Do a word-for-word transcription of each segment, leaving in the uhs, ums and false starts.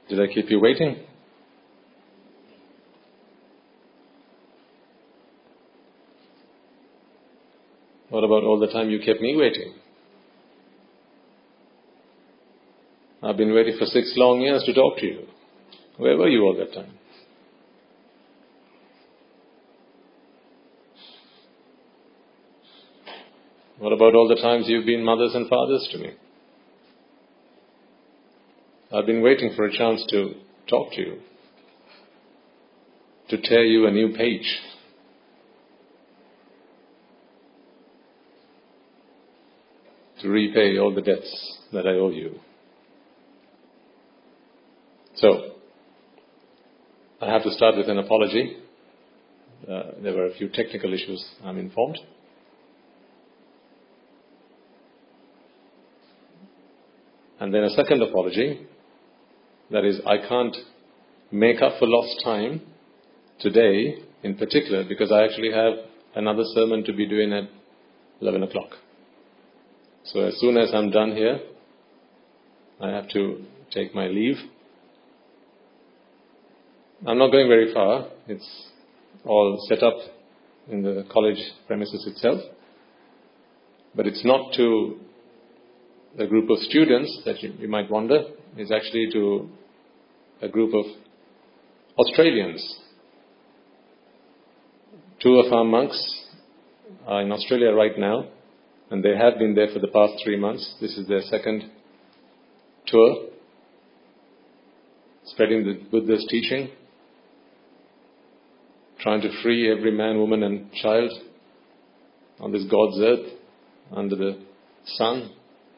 Did I keep you waiting? What about all the time you kept me waiting? I've been waiting for six long years to talk to you. Where were you all that time? What about all the times you've been mothers and fathers to me? I've been waiting for a chance to talk to you, to tear you a new page. To repay all the debts that I owe you. So, I have to start with an apology. Uh, there were a few technical issues, I'm informed. And then a second apology, that is, I can't make up for lost time today in particular because I actually have another sermon to be doing at eleven o'clock. So as soon as I'm done here, I have to take my leave. I'm not going very far. It's all set up in the college premises itself. But it's not to a group of students that you, you might wonder. It's actually to a group of Australians. Two of our monks are in Australia right now, and they have been there for the past three months. This is their second tour, spreading the Buddha's teaching, trying to free every man, woman and child on this God's earth, under the sun.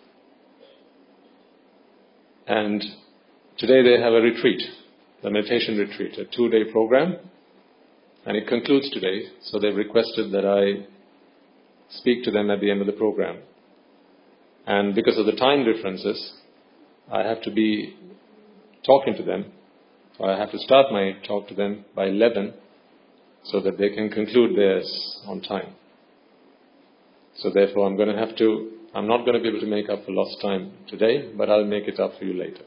And today they have a retreat, a meditation retreat, a two-day program, and it concludes today. So they've requested that I speak to them at the end of the program. And because of the time differences, I have to be talking to them. So I have to start my talk to them by eleven so that they can conclude theirs on time. So therefore I'm going to have to, I'm not going to be able to make up for lost time today, but I'll make it up for you later.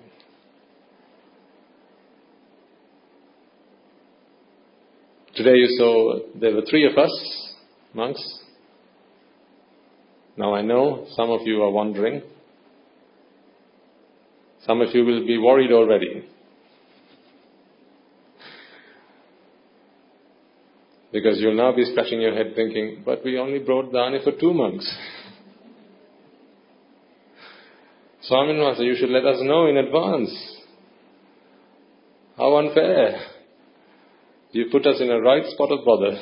Today you saw there were three of us, monks. Now I know some of you are wondering. Some of you will be worried already. Because you'll now be scratching your head thinking, but we only brought Dani for two months. Swamin Master, you should let us know in advance. How unfair. You put us in a right spot of bother.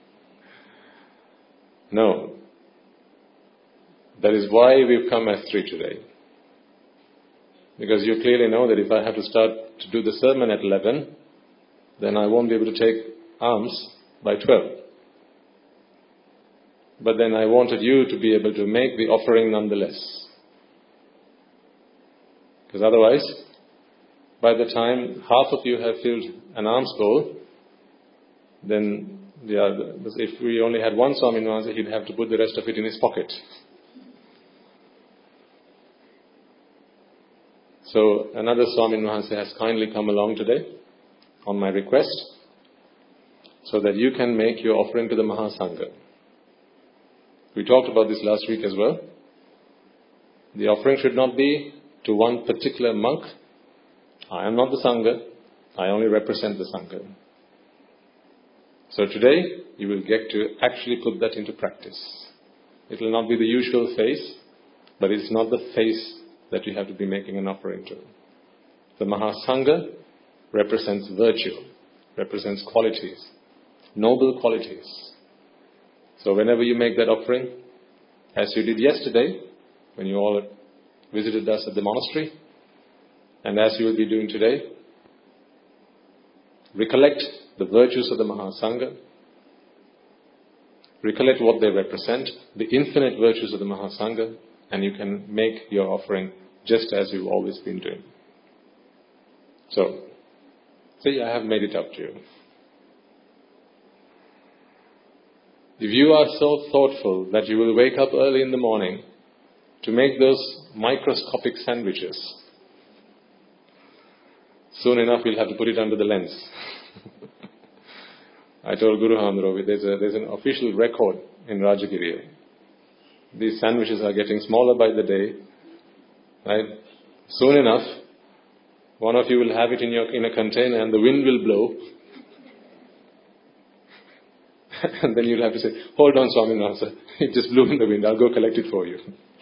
No. That is why we've come as three today. Because you clearly know that if I have to start to do the sermon at eleven, then I won't be able to take alms by twelve. But then I wanted you to be able to make the offering nonetheless. Because otherwise, by the time half of you have filled an alms bowl, then yeah, if we only had one Swamin Maharaj, he'd have to put the rest of it in his pocket. So another Swamin Maharaj has kindly come along today on my request so that you can make your offering to the Mahasangha. We talked about this last week as well. The offering should not be to one particular monk. I am not the Sangha. I only represent the Sangha. So today you will get to actually put that into practice. It will not be the usual face, but it's not the face that you have to be making an offering to. The Mahasangha represents virtue, represents qualities, noble qualities. So whenever you make that offering, as you did yesterday, when you all visited us at the monastery, and as you will be doing today, recollect the virtues of the Mahasangha, recollect what they represent, the infinite virtues of the Mahasangha, and you can make your offering just as you've always been doing. So, see, I have made it up to you. If you are so thoughtful that you will wake up early in the morning to make those microscopic sandwiches, soon enough we'll have to put it under the lens. I told Guru Handro, there's, a, there's an official record in Rajagiri. These sandwiches are getting smaller by the day. Right? Soon enough, one of you will have it in your in a container and the wind will blow. And then you'll have to say, hold on, Swaminatha, it just blew in the wind, I'll go collect it for you.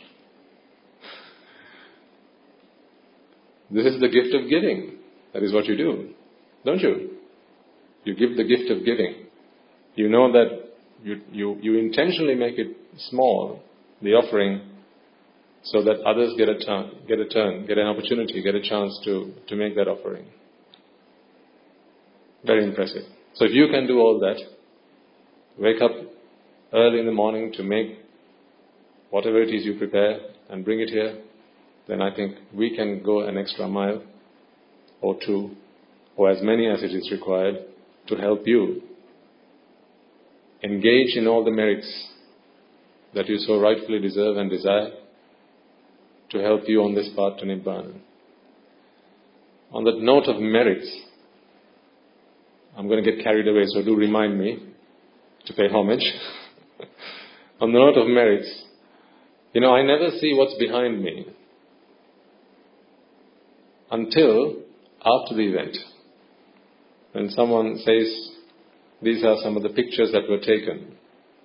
This is the gift of giving. That is what you do, don't you? You give the gift of giving. You know that you, you, you intentionally make it small, the offering, so that others get a turn, get a turn, get an opportunity, get a chance to, to make that offering. Very impressive. So if you can do all that, wake up early in the morning to make whatever it is you prepare and bring it here, then I think we can go an extra mile or two, or as many as it is required, to help you engage in all the merits that you so rightfully deserve and desire, to help you on this path to Nibbana. On that note of merits, I'm going to get carried away, so do remind me to pay homage. On the note of merits, you know, I never see what's behind me until after the event. When someone says, these are some of the pictures that were taken.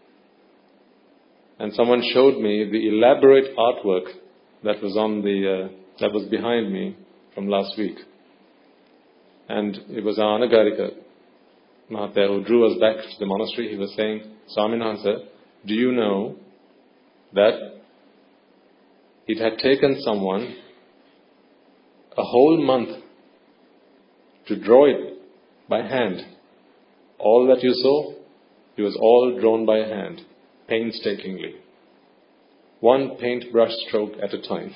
And someone showed me the elaborate artwork that was on the, uh, that was behind me from last week. And it was our Anagarika Mahatma who drew us back to the monastery. He was saying, Swaminatha, do you know that it had taken someone a whole month to draw it by hand? All that you saw, it was all drawn by hand, painstakingly. One paintbrush stroke at a time.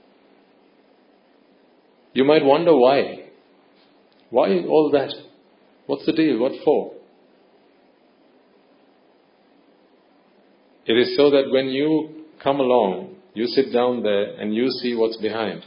You might wonder why. Why all that? What's the deal? What for? It is so that when you come along, you sit down there and you see what's behind.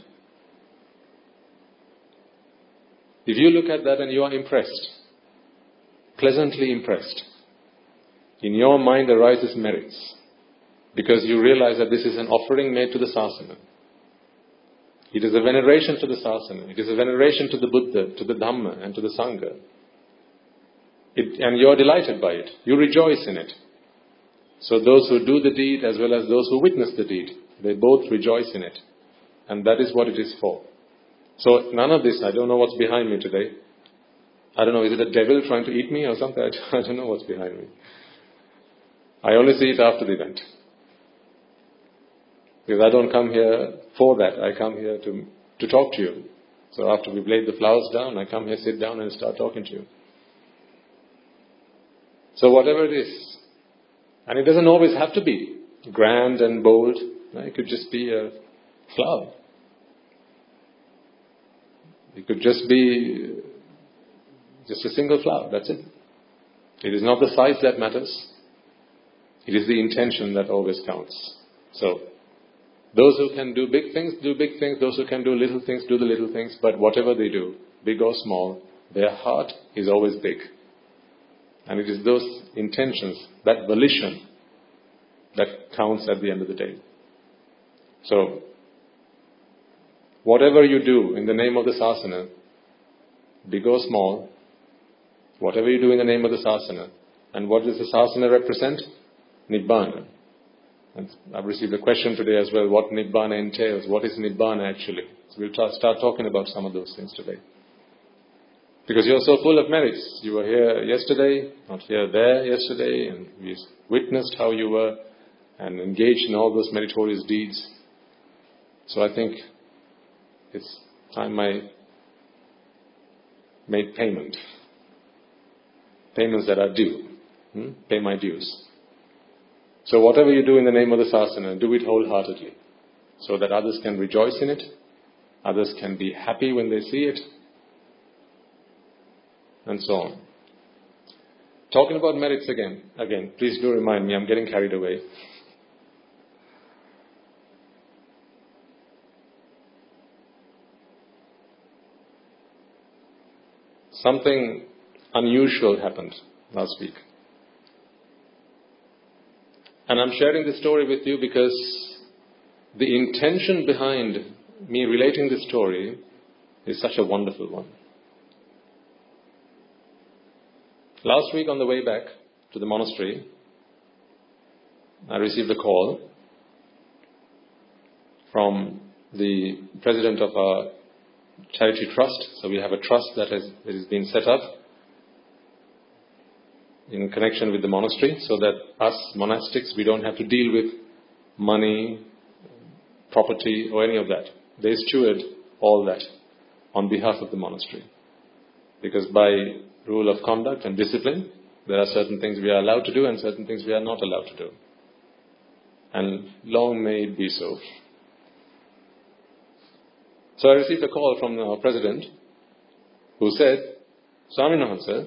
If you look at that and you are impressed, pleasantly impressed, in your mind arises merits, because you realize that this is an offering made to the Sasana. It is a veneration to the Sasana. It is a veneration to the Buddha, to the Dhamma, and to the Sangha. It, and you are delighted by it. You rejoice in it. So those who do the deed as well as those who witness the deed, they both rejoice in it. And that is what it is for. So none of this, I don't know what's behind me today. I don't know, is it a devil trying to eat me or something? I don't know what's behind me. I only see it after the event. Because I don't come here for that. I come here to, to talk to you. So after we've laid the flowers down, I come here, sit down and start talking to you. So whatever it is, and it doesn't always have to be grand and bold. It could just be a flower. It could just be just a single flower, that's it. It is not the size that matters. It is the intention that always counts. So, those who can do big things, do big things. Those who can do little things, do the little things. But whatever they do, big or small, their heart is always big. And it is those intentions, that volition, that counts at the end of the day. So, whatever you do in the name of the Sasana, big or small, whatever you do in the name of the Sasana, and what does the Sasana represent? Nibbana. And I've received a question today as well, what Nibbana entails. What is Nibbana actually? So we'll t- start talking about some of those things today. Because you're so full of merits. You were here yesterday, not here, there yesterday, and we witnessed how you were and engaged in all those meritorious deeds. So I think it's time I made payment. Payments that are due. Hmm? Pay my dues. So whatever you do in the name of the Sasana, do it wholeheartedly. So that others can rejoice in it. Others can be happy when they see it. And so on. Talking about merits again. Again, please do remind me, I'm getting carried away. something unusual happened last week. And I'm sharing this story with you because the intention behind me relating this story is such a wonderful one. Last week on the way back to the monastery, I received a call from the president of our charity trust. So we have a trust that has, that has been set up in connection with the monastery so that us monastics, we don't have to deal with money, property or any of that. They steward all that on behalf of the monastery. Because by rule of conduct and discipline, there are certain things we are allowed to do and certain things we are not allowed to do. And long may it be so. So I received a call from our president who said, Swaminahansa,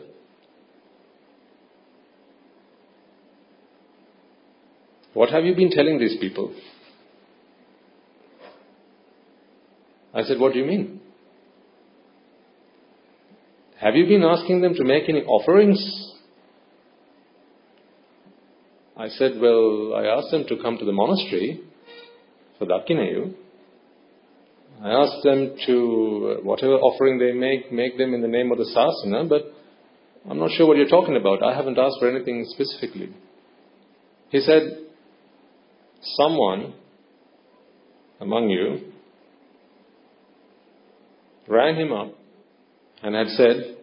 what have you been telling these people? I said, what do you mean? Have you been asking them to make any offerings? I said, well, I asked them to come to the monastery for Dakkinayu. I asked them to, whatever offering they make, make them in the name of the Sasana, but I'm not sure what you're talking about. I haven't asked for anything specifically. He said, someone among you rang him up and had said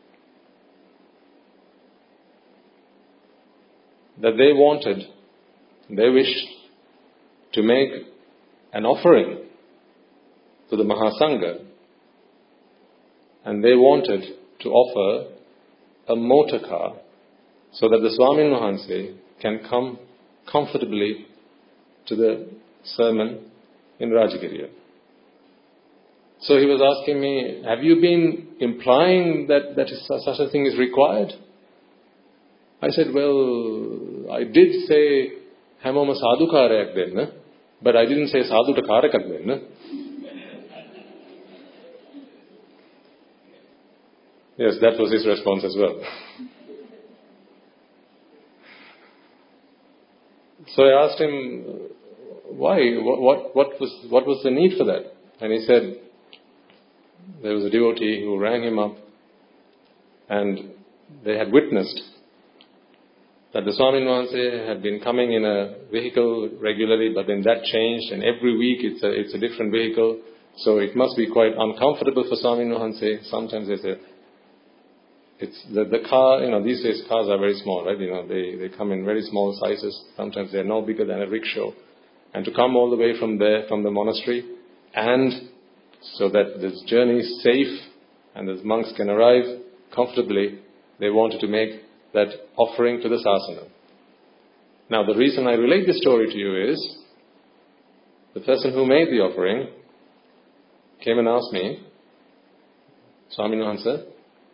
that they wanted, they wished to make an offering to the Mahasangha, and they wanted to offer a motor car so that the Swamin Wahanse can come comfortably to the sermon in Rajagiriya. So he was asking me, have you been implying that, that is, such a thing is required? I said, well, I did say Hamoma Sadhukarayak denna, but I didn't say Sadhuta Karakak denna. Yes, that was his response as well. So I asked him, why? What, what, what was what was the need for that? And he said, there was a devotee who rang him up and they had witnessed that the Swamin Wahanse had been coming in a vehicle regularly, but then that changed and every week it's a, it's a different vehicle. So it must be quite uncomfortable for Swamin Wahanse. Sometimes they say, it's the, the car, you know, these days cars are very small, right? You know, they, they come in very small sizes. Sometimes they're no bigger than a rickshaw. And to come all the way from there, from the monastery, and so that this journey is safe and the monks can arrive comfortably, they wanted to make that offering to the Sasana. Now, the reason I relate this story to you is the person who made the offering came and asked me, Swamin Wahanse,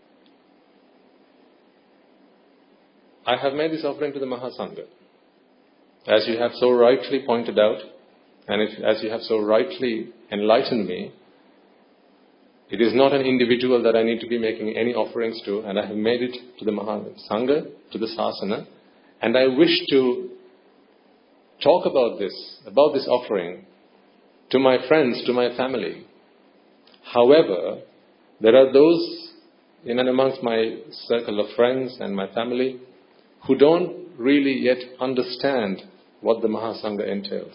I have made this offering to the Mahasangha. As you have so rightly pointed out, and if, as you have so rightly enlightened me, it is not an individual that I need to be making any offerings to, and I have made it to the Mahasangha, to the Sasana, and I wish to talk about this, about this offering, to my friends, to my family. However, there are those in and amongst my circle of friends and my family who don't really yet understand what the Mahasangha entails.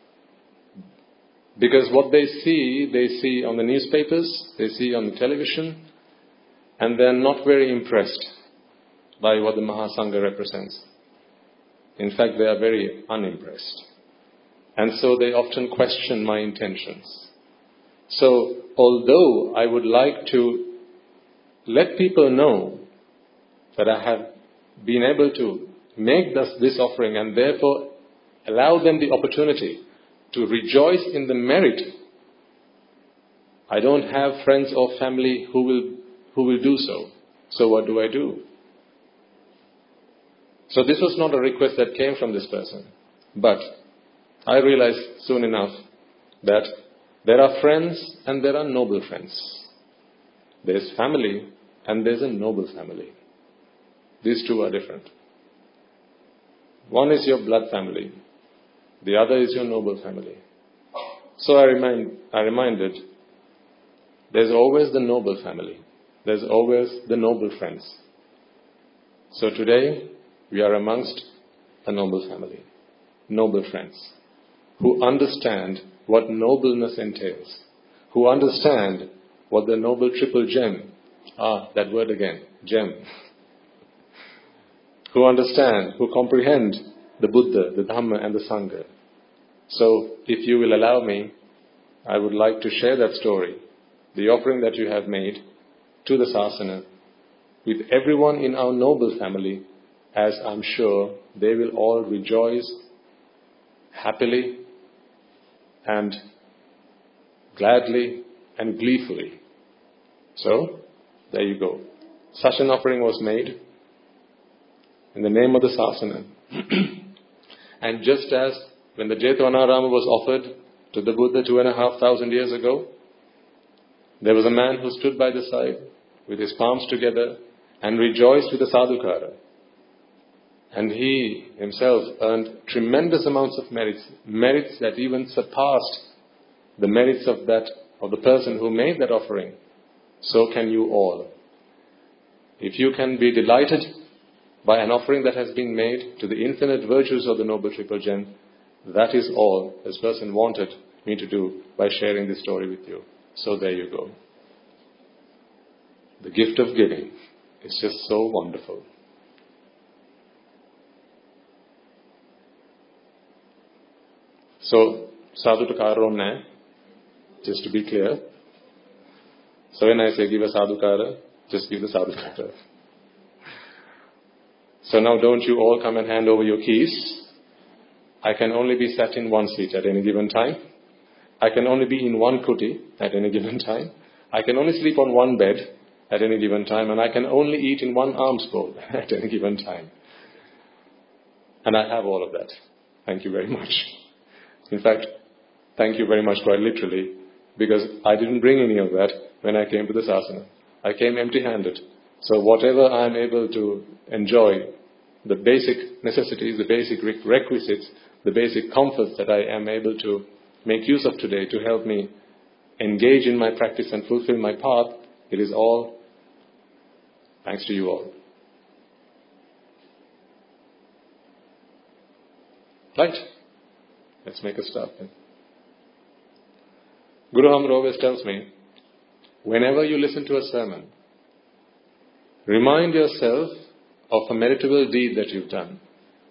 Because what they see, they see on the newspapers, they see on the television, and they're not very impressed by what the Mahasangha represents. In fact, they are very unimpressed. And so they often question my intentions. So, although I would like to let people know that I have been able to make this, this offering and therefore allow them the opportunity to rejoice in the merit, I don't have friends or family who will who will do so. So what do I do? So this was not a request that came from this person. But I realized soon enough that there are friends and there are noble friends. There's family and there's a noble family. These two are different. One is your blood family. The other is your noble family. So I remind, I reminded, there's always the noble family. There's always the noble friends. So today, we are amongst a noble family, noble friends, who understand what nobleness entails, who understand what the noble triple gem, ah, that word again, gem, who understand, who comprehend the Buddha, the Dhamma and the Sangha. So, if you will allow me, I would like to share that story, the offering that you have made to the Sasana, with everyone in our noble family, as I'm sure they will all rejoice happily and gladly and gleefully. So, there you go. Such an offering was made in the name of the Sasana. And just as when the Jetvanarama was offered to the Buddha two and a half thousand years ago, there was a man who stood by the side with his palms together and rejoiced with the sadhukara. And he himself earned tremendous amounts of merits, merits that even surpassed the merits of that of the person who made that offering. So can you all. If you can be delighted by an offering that has been made to the infinite virtues of the Noble Triple Gem, that is all this person wanted me to do by sharing this story with you. So there you go. The gift of giving is just so wonderful. So, sadhu to karona, just to be clear. So when I say give a sadhukara, just give the sadhukara. So now don't you all come and hand over your keys. I can only be sat in one seat at any given time. I can only be in one kuti at any given time. I can only sleep on one bed at any given time. And I can only eat in one alms bowl at any given time. And I have all of that. Thank you very much. In fact, thank you very much quite literally, because I didn't bring any of that when I came to the Sasana. I came empty-handed. So whatever I am able to enjoy, the basic necessities, the basic requisites, the basic comforts that I am able to make use of today to help me engage in my practice and fulfill my path, it is all thanks to you all. Right? Let's make a start then. Guru Hamra always tells me, whenever you listen to a sermon, remind yourself of a meritable deed that you've done.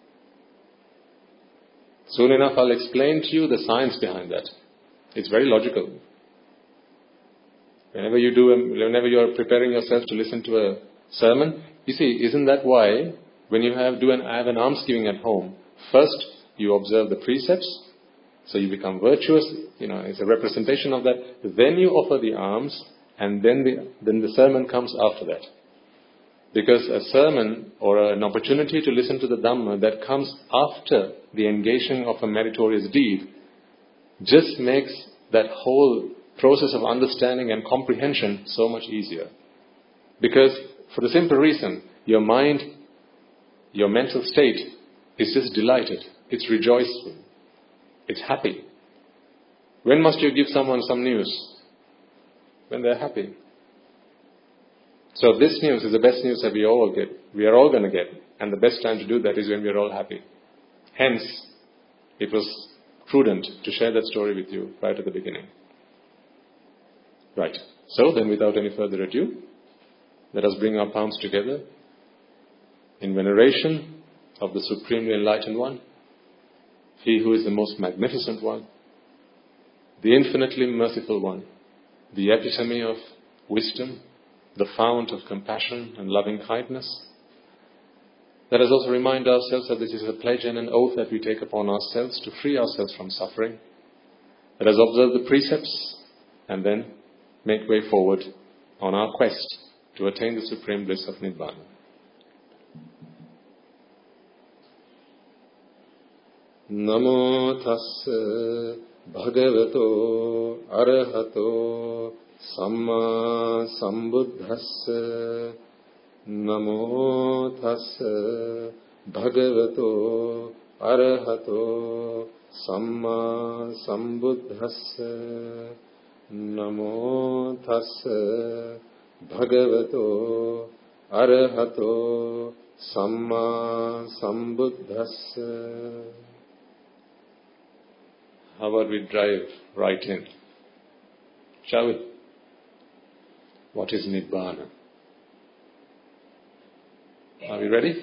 Soon enough I'll explain to you the science behind that. It's very logical. Whenever you do, a, whenever you are preparing yourself to listen to a sermon, you see, isn't that why when you have do an have an almsgiving at home, first you observe the precepts, so you become virtuous, you know, it's a representation of that. Then you offer the alms, and then the, then the sermon comes after that. Because a sermon or an opportunity to listen to the Dhamma that comes after the engaging of a meritorious deed just makes that whole process of understanding and comprehension so much easier. Because for the simple reason, your mind, your mental state is just delighted. It's rejoiceful. It's happy. When must you give someone some news? When they're happy. So this news is the best news that we all get. We are all going to get. And the best time to do that is when we are all happy. Hence, it was prudent to share that story with you right at the beginning. Right. So then, without any further ado, let us bring our palms together in veneration of the Supremely Enlightened One, He who is the most magnificent one, the infinitely merciful one, the epitome of wisdom, the fount of compassion and loving kindness. Let us also remind ourselves that this is a pledge and an oath that we take upon ourselves to free ourselves from suffering. Let us observe the precepts and then make way forward on our quest to attain the supreme bliss of Nibbana. Namo tassa bhagavato arahato Samma Sambuddhassa Namo Tassa Bhagavato Arahato Samma Sambuddhassa Namo Tassa Bhagavato Arahato Samma Sambuddhassa. How about we drive right in? Shall we? What is Nibbana? Are we ready?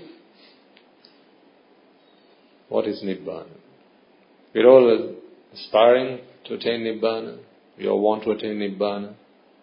What is Nibbana? We're all aspiring to attain Nibbana. We all want to attain Nibbana.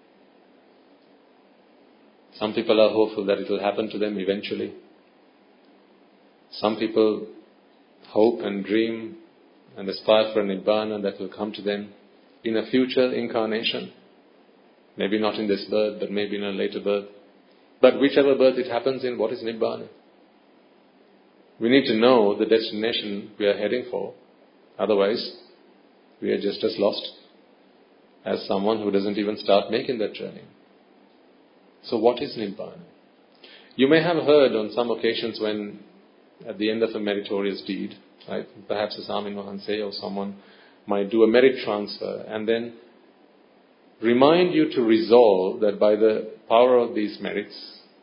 Some people are hopeful that it will happen to them eventually. Some people hope and dream and aspire for a Nibbana that will come to them in a future incarnation. Maybe not in this birth, but maybe in a later birth. But whichever birth it happens in, what is Nibbana? We need to know the destination we are heading for. Otherwise, we are just as lost as someone who doesn't even start making that journey. So what is Nibbana? You may have heard on some occasions when at the end of a meritorious deed, right, perhaps a Swamin Wahanse or someone might do a merit transfer and then remind you to resolve that by the power of these merits,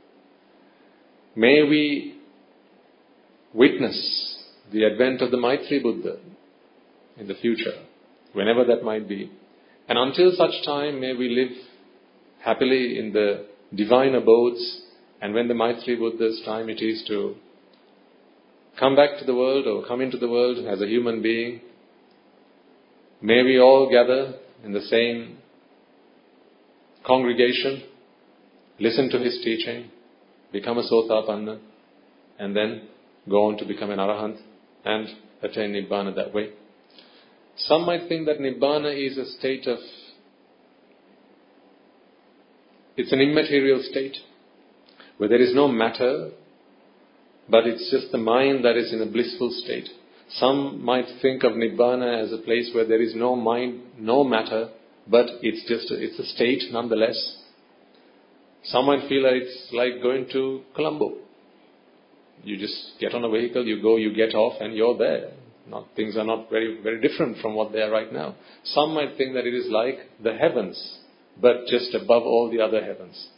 may we witness the advent of the Maitri Buddha in the future, whenever that might be. And until such time, may we live happily in the divine abodes, and when the Maitri Buddha's time it is to come back to the world or come into the world as a human being, may we all gather in the same congregation, listen to his teaching, become a Sotapanna, and then go on to become an Arahant and attain Nibbana that way. Some might think that Nibbana is a state of, it's an immaterial state where there is no matter, but it's just the mind that is in a blissful state. Some might think of Nibbana as a place where there is no mind, no matter, but it's just, a, it's a state nonetheless. Some might feel that it's like going to Colombo. You just get on a vehicle, you go, you get off, and you're there. Not, things are not very, very different from what they are right now. Some might think that it is like the heavens, but just above all the other heavens.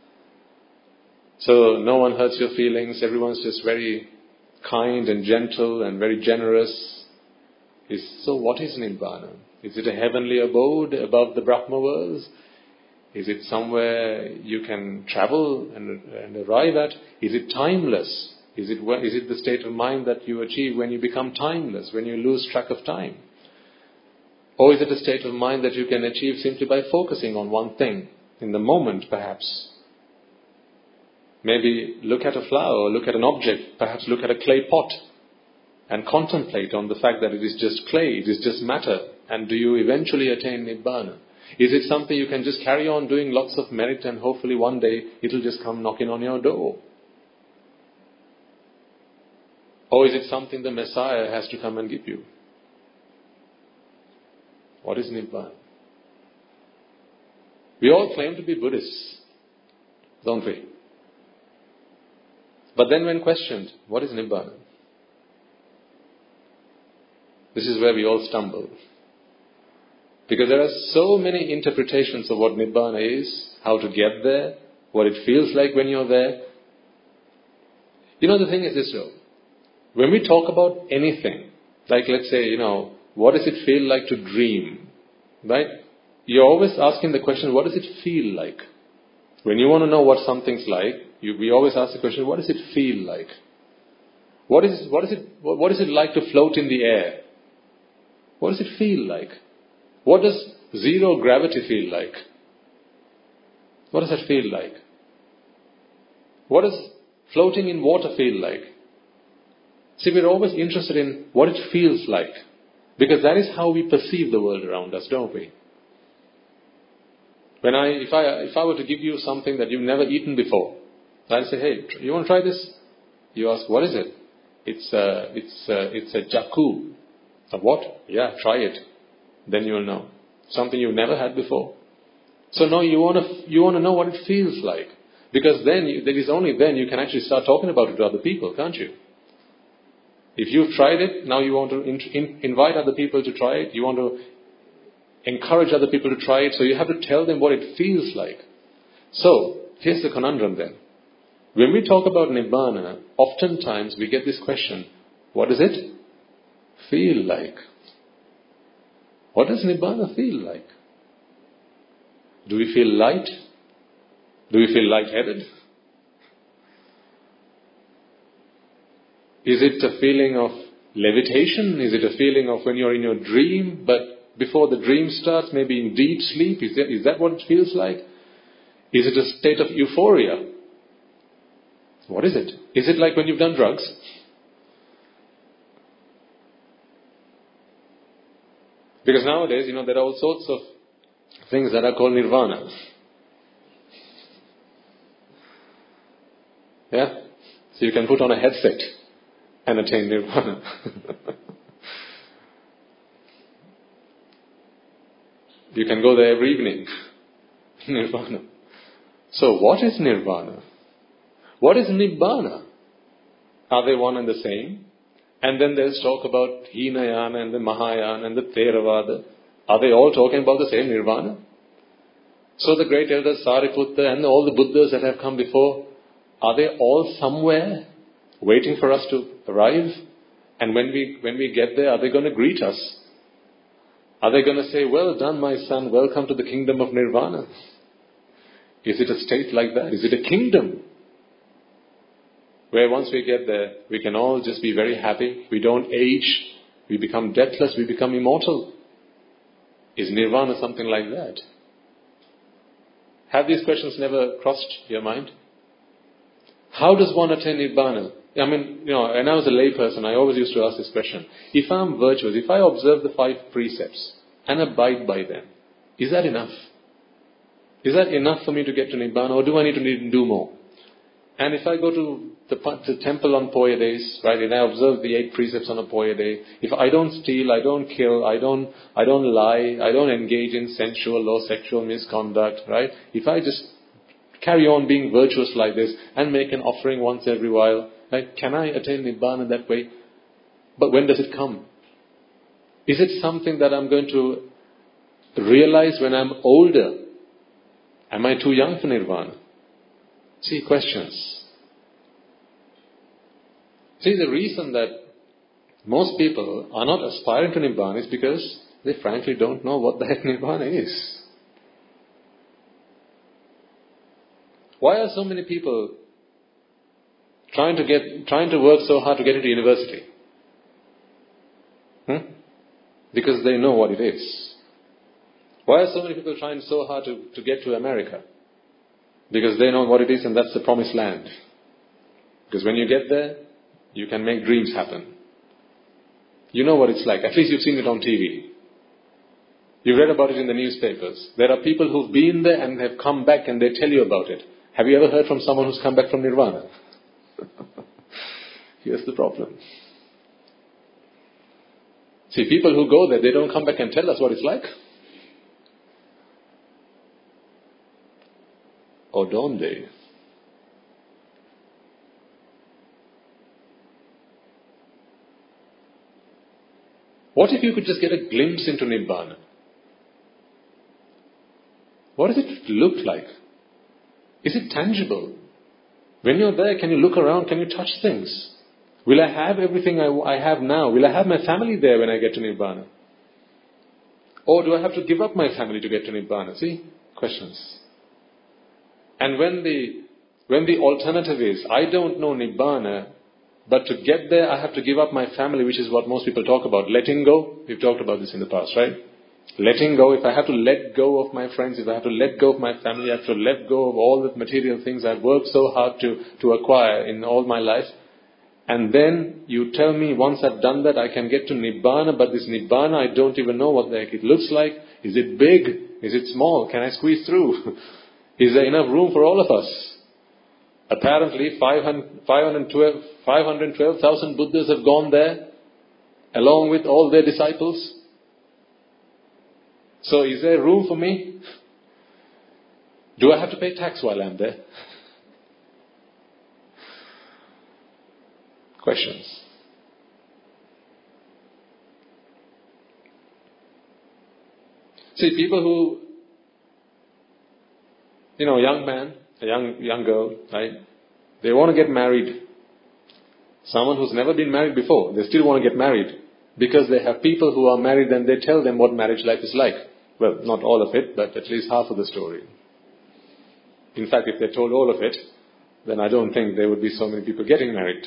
So no one hurts your feelings, everyone's just very kind and gentle and very generous. Is, so what is Nibbana? Is it a heavenly abode above the Brahma worlds? Is it somewhere you can travel and, and arrive at? Is it timeless? Is it, is it the state of mind that you achieve when you become timeless, when you lose track of time? Or is it a state of mind that you can achieve simply by focusing on one thing, in the moment perhaps? Maybe look at a flower, or look at an object, perhaps look at a clay pot and contemplate on the fact that it is just clay, it is just matter. And do you eventually attain Nibbana? Is it something you can just carry on doing lots of merit and hopefully one day it will just come knocking on your door? Or is it something the Messiah has to come and give you? What is Nibbana? We all claim to be Buddhists, don't we? But then when questioned, what is Nibbana? This is where we all stumble. Because there are so many interpretations of what Nibbana is, how to get there, what it feels like when you're there. You know, the thing is this though. When we talk about anything, like let's say, you know, what does it feel like to dream? Right? You're always asking the question, what does it feel like? When you want to know what something's like, you, we always ask the question, what does it feel like? What is, what is it, what, what is it like to float in the air? What does it feel like? What does zero gravity feel like? What does that feel like? What does floating in water feel like? See, we're always interested in what it feels like. Because that is how we perceive the world around us, don't we? When I, if I, if I were to give you something that you've never eaten before, I'll say, hey, you want to try this? You ask, what is it? It's a, it's a, it's a jacu. A what? Yeah, try it. Then you'll know. Something you've never had before. So now you want to you want to know what it feels like. Because then, you, there is only then you can actually start talking about it to other people, can't you? If you've tried it, now you want to in, in, invite other people to try it. You want to encourage other people to try it. So you have to tell them what it feels like. So, here's the conundrum then. When we talk about Nibbana, oftentimes we get this question, what does it feel like? What does Nibbana feel like? Do we feel light? Do we feel lightheaded? Is it a feeling of levitation? Is it a feeling of when you're in your dream, but before the dream starts, maybe in deep sleep? Is that, is that what it feels like? Is it a state of euphoria? What is it? Is it like when you've done drugs? Because nowadays, you know, there are all sorts of things that are called nirvana. Yeah? So you can put on a headset and attain nirvana. You can go there every evening. Nirvana. So what is nirvana? What is nibbana? Are they one and the same? And then there's talk about Hinayana and the Mahayana and the Theravada. Are they all talking about the same nirvana? So the great elders Sariputta and all the Buddhas that have come before, are they all somewhere waiting for us to arrive? And when we when we get there, are they going to greet us? Are they going to say, well done my son, welcome to the kingdom of nirvana? Is it a state like that? Is it a kingdom? Where once we get there, we can all just be very happy. We don't age. We become deathless. We become immortal. Is nirvana something like that? Have these questions never crossed your mind? How does one attain nibbana? I mean, you know, when I was a layperson, I always used to ask this question. If I'm virtuous, if I observe the five precepts and abide by them, is that enough? Is that enough for me to get to nibbana, or do I need to need to do more? And if I go to the, the temple on Poya days, right, and I observe the eight precepts on a Poya day, if I don't steal, I don't kill, I don't, I don't lie, I don't engage in sensual or sexual misconduct, right? If I just carry on being virtuous like this and make an offering once every while, right, can I attain nibbana that way? But when does it come? Is it something that I'm going to realize when I'm older? Am I too young for nirvana? See, questions. See, the reason that most people are not aspiring to nibbana is because they frankly don't know what the heck nibbana is. Why are so many people trying to get, trying to work so hard to get into university? Hmm? Because they know what it is. Why are so many people trying so hard to, to get to America? Because they know what it is, and that's the promised land. Because when you get there, you can make dreams happen. You know what it's like. At least you've seen it on T V. You've read about it in the newspapers. There are people who've been there and have come back and they tell you about it. Have you ever heard from someone who's come back from nirvana? Here's the problem. See, people who go there, they don't come back and tell us what it's like. Or don't they? What if you could just get a glimpse into Nibbana? What does it look like? Is it tangible? When you're there, can you look around? Can you touch things? Will I have everything I, I have now? Will I have my family there when I get to Nibbana? Or do I have to give up my family to get to Nibbana? See? Questions. And when the, when the alternative is, I don't know Nibbana, but to get there I have to give up my family, which is what most people talk about. Letting go. We've talked about this in the past, right? Letting go. If I have to let go of my friends, if I have to let go of my family, I have to let go of all the material things I've worked so hard to, to acquire in all my life. And then you tell me once I've done that I can get to Nibbana, but this Nibbana I don't even know what the heck it looks like. Is it big? Is it small? Can I squeeze through? Is there enough room for all of us? Apparently five hundred twelve thousand Buddhas have gone there along with all their disciples. So is there room for me? Do I have to pay tax while I'm there? Questions. See, people who, you know, a young man, a young young girl, right? They want to get married. Someone who's never been married before, they still want to get married because they have people who are married and they tell them what marriage life is like. Well, not all of it, but at least half of the story. In fact, if they told all of it, then I don't think there would be so many people getting married.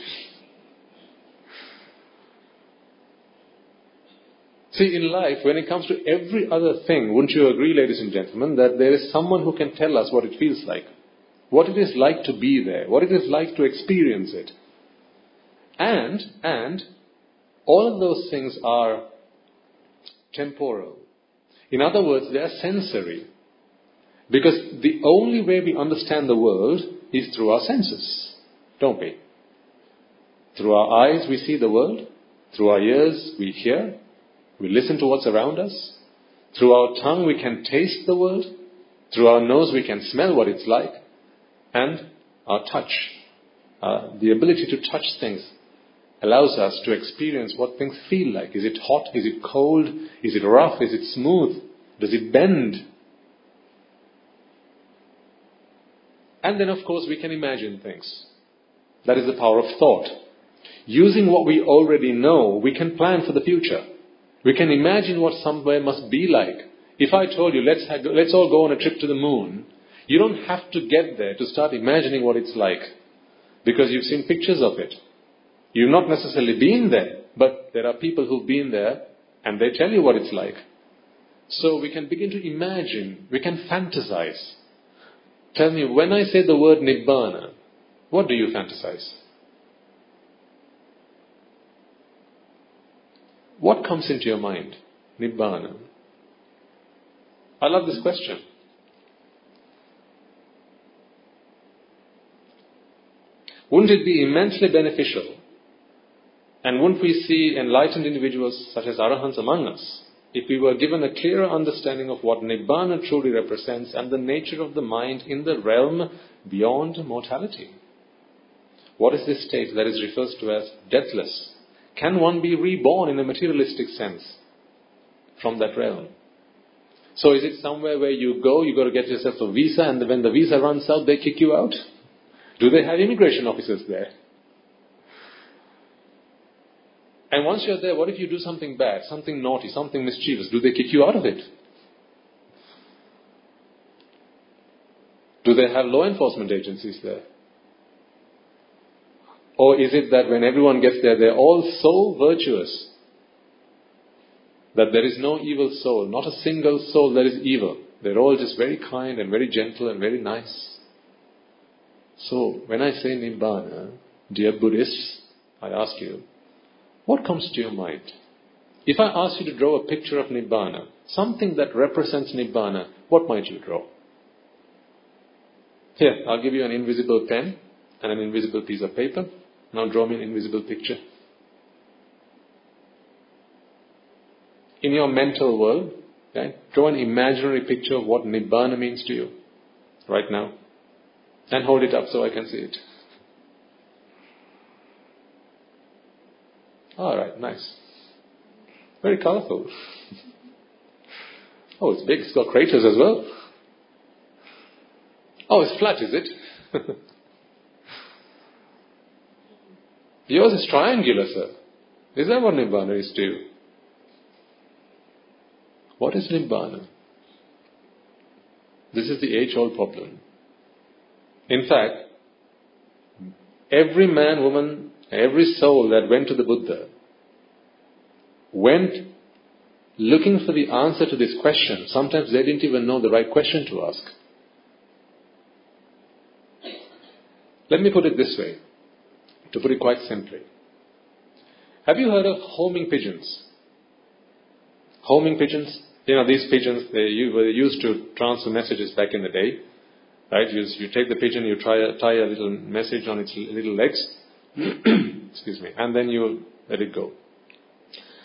See, in life, when it comes to every other thing, wouldn't you agree, ladies and gentlemen, that there is someone who can tell us what it feels like, what it is like to be there, what it is like to experience it. And, and, all of those things are temporal. In other words, they are sensory. Because the only way we understand the world is through our senses, don't we? Through our eyes we see the world, through our ears we hear, we listen to what's around us. Through our tongue we can taste the world. Through our nose we can smell what it's like. And our touch, uh, the ability to touch things, allows us to experience what things feel like. Is it hot? Is it cold? Is it rough? Is it smooth? Does it bend? And then, of course, we can imagine things. That is the power of thought. Using what we already know, we can plan for the future. We can imagine what somewhere must be like. If I told you, let's, have, let's all go on a trip to the moon, you don't have to get there to start imagining what it's like. Because you've seen pictures of it. You've not necessarily been there, but there are people who've been there and they tell you what it's like. So we can begin to imagine, we can fantasize. Tell me, when I say the word Nibbana, what do you fantasize? What comes into your mind? Nibbana. I love this question. Wouldn't it be immensely beneficial? And wouldn't we see enlightened individuals such as Arahants among us if we were given a clearer understanding of what Nibbana truly represents and the nature of the mind in the realm beyond mortality? What is this state that is referred to as deathless? Can one be reborn in a materialistic sense from that realm? So is it somewhere where you go, you got to get yourself a visa, and when the visa runs out, they kick you out? Do they have immigration officers there? And once you're there, what if you do something bad, something naughty, something mischievous? Do they kick you out of it? Do they have law enforcement agencies there? Or is it that when everyone gets there, they're all so virtuous that there is no evil soul, not a single soul that is evil. They're all just very kind and very gentle and very nice. So, when I say Nibbana, dear Buddhists, I ask you, what comes to your mind? If I ask you to draw a picture of Nibbana, something that represents Nibbana, what might you draw? Here, I'll give you an invisible pen and an invisible piece of paper. Now draw me an invisible picture. In your mental world, okay, draw an imaginary picture of what Nibbana means to you right now. And hold it up so I can see it. Alright, nice. Very colorful. Oh, it's big. It's got craters as well. Oh, it's flat, is it? Yours is triangular, sir. Is that what Nibbana is to you? What is Nibbana? This is the age-old problem. In fact, every man, woman, every soul that went to the Buddha went looking for the answer to this question. Sometimes they didn't even know the right question to ask. Let me put it this way, to put it quite simply. Have you heard of homing pigeons? Homing pigeons? You know, these pigeons, they were used to transfer messages back in the day. Right? You, you take the pigeon, you try, tie a little message on its little legs. Excuse me. And then you let it go.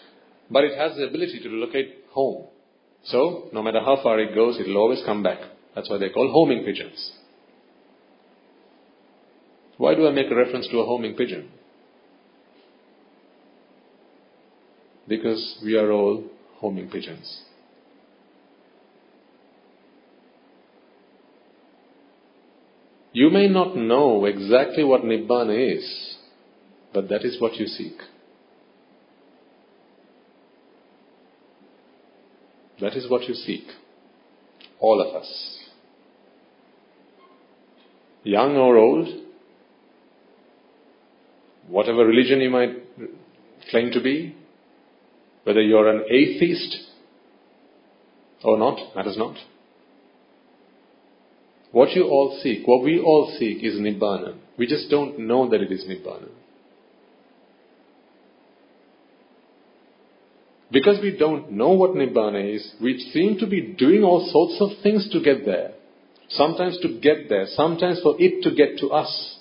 But it has the ability to locate home. So, no matter how far it goes, it will always come back. That's why they're called homing pigeons. Why do I make a reference to a homing pigeon? Because we are all homing pigeons. You may not know exactly what Nibbana is, but that is what you seek. That is what you seek. All of us. Young or old, whatever religion you might claim to be, whether you're an atheist or not, matters not. What you all seek, what we all seek is Nibbana. We just don't know that it is Nibbana. Because we don't know what Nibbana is, we seem to be doing all sorts of things to get there. Sometimes to get there, sometimes for it to get to us.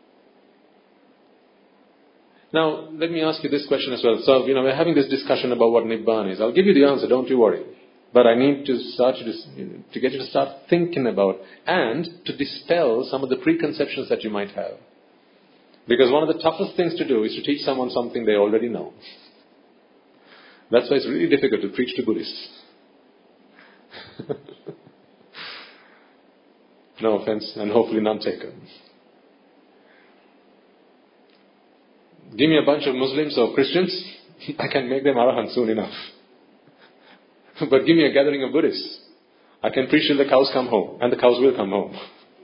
Now, let me ask you this question as well. So, you know, we're having this discussion about what Nibbana is. I'll give you the answer, don't you worry. But I need to start you to, to get you to start thinking about and to dispel some of the preconceptions that you might have. Because one of the toughest things to do is to teach someone something they already know. That's why it's really difficult to preach to Buddhists. No offense, and hopefully none taken. Give me a bunch of Muslims or Christians, I can make them Arahant soon enough. But give me a gathering of Buddhists, I can preach till the cows come home, and the cows will come home.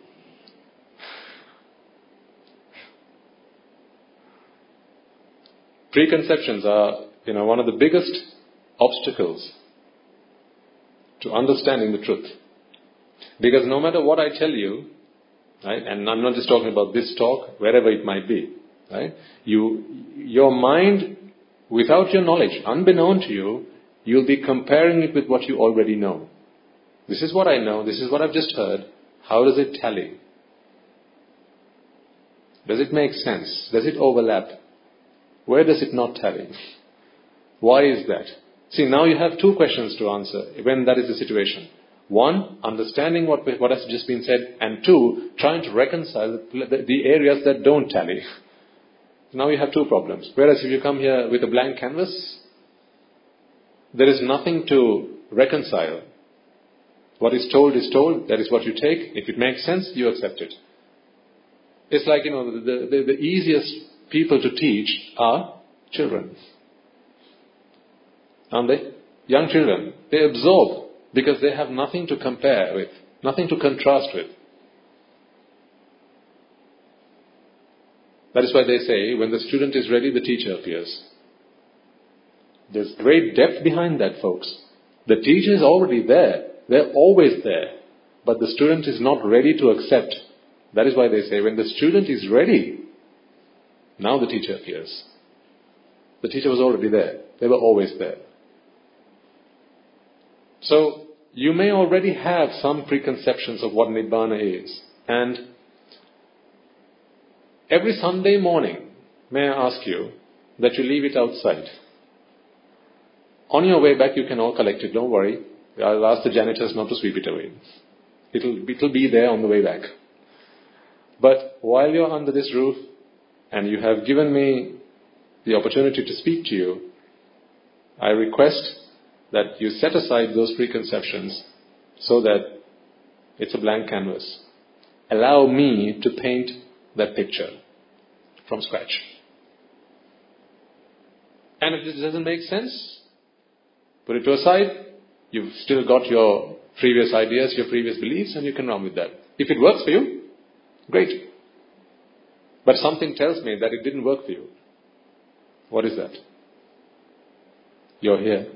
Preconceptions are, you know, one of the biggest obstacles to understanding the truth. Because no matter what I tell you, right, and I'm not just talking about this talk, wherever it might be, right, you, your mind, without your knowledge, unbeknown to you, you'll be comparing it with what you already know. This is what I know, this is what I've just heard. How does it tally? Does it make sense? Does it overlap? Where does it not tally? Why is that? See, now you have two questions to answer when that is the situation. One, understanding what, what has just been said, and two, trying to reconcile the, the areas that don't tally. Now you have two problems. Whereas if you come here with a blank canvas, there is nothing to reconcile. What is told is told, that is what you take. If it makes sense, you accept it. It's like, you know, the, the, the easiest people to teach are children. Aren't they? Young children. They absorb because they have nothing to compare with, nothing to contrast with. That is why they say, when the student is ready, the teacher appears. There's great depth behind that, folks. The teacher is already there. They're always there. But the student is not ready to accept. That is why they say, when the student is ready, now the teacher appears. The teacher was already there. They were always there. So, you may already have some preconceptions of what Nibbana is. And every Sunday morning, may I ask you that you leave it outside. On your way back, you can all collect it. Don't worry. I'll ask the janitors not to sweep it away. It'll, it'll be there on the way back. But while you're under this roof, and you have given me the opportunity to speak to you, I request that you set aside those preconceptions so that it's a blank canvas. Allow me to paint that picture from scratch. And if this doesn't make sense, put it to a side. You've still got your previous ideas, your previous beliefs, and you can run with that. If it works for you, great. But something tells me that it didn't work for you. What is that? You're here.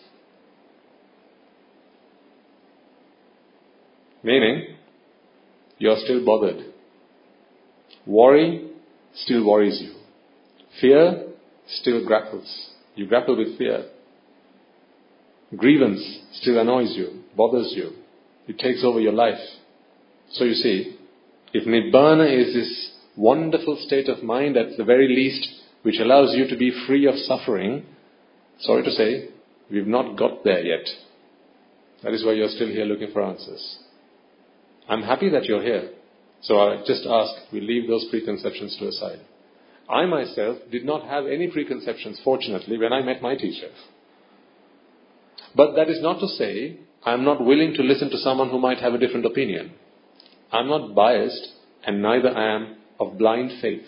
Meaning, you're still bothered. Worry still worries you. Fear still grapples. You grapple with fear. Grievance still annoys you, bothers you. It takes over your life. So you see, if Nibbana is this wonderful state of mind at the very least, which allows you to be free of suffering, sorry to say, we've not got there yet. That is why you're still here looking for answers. I'm happy that you're here. So I just ask, we leave those preconceptions to the side. I myself did not have any preconceptions, fortunately, when I met my teacher. But that is not to say I'm not willing to listen to someone who might have a different opinion. I'm not biased, and neither I am of blind faith.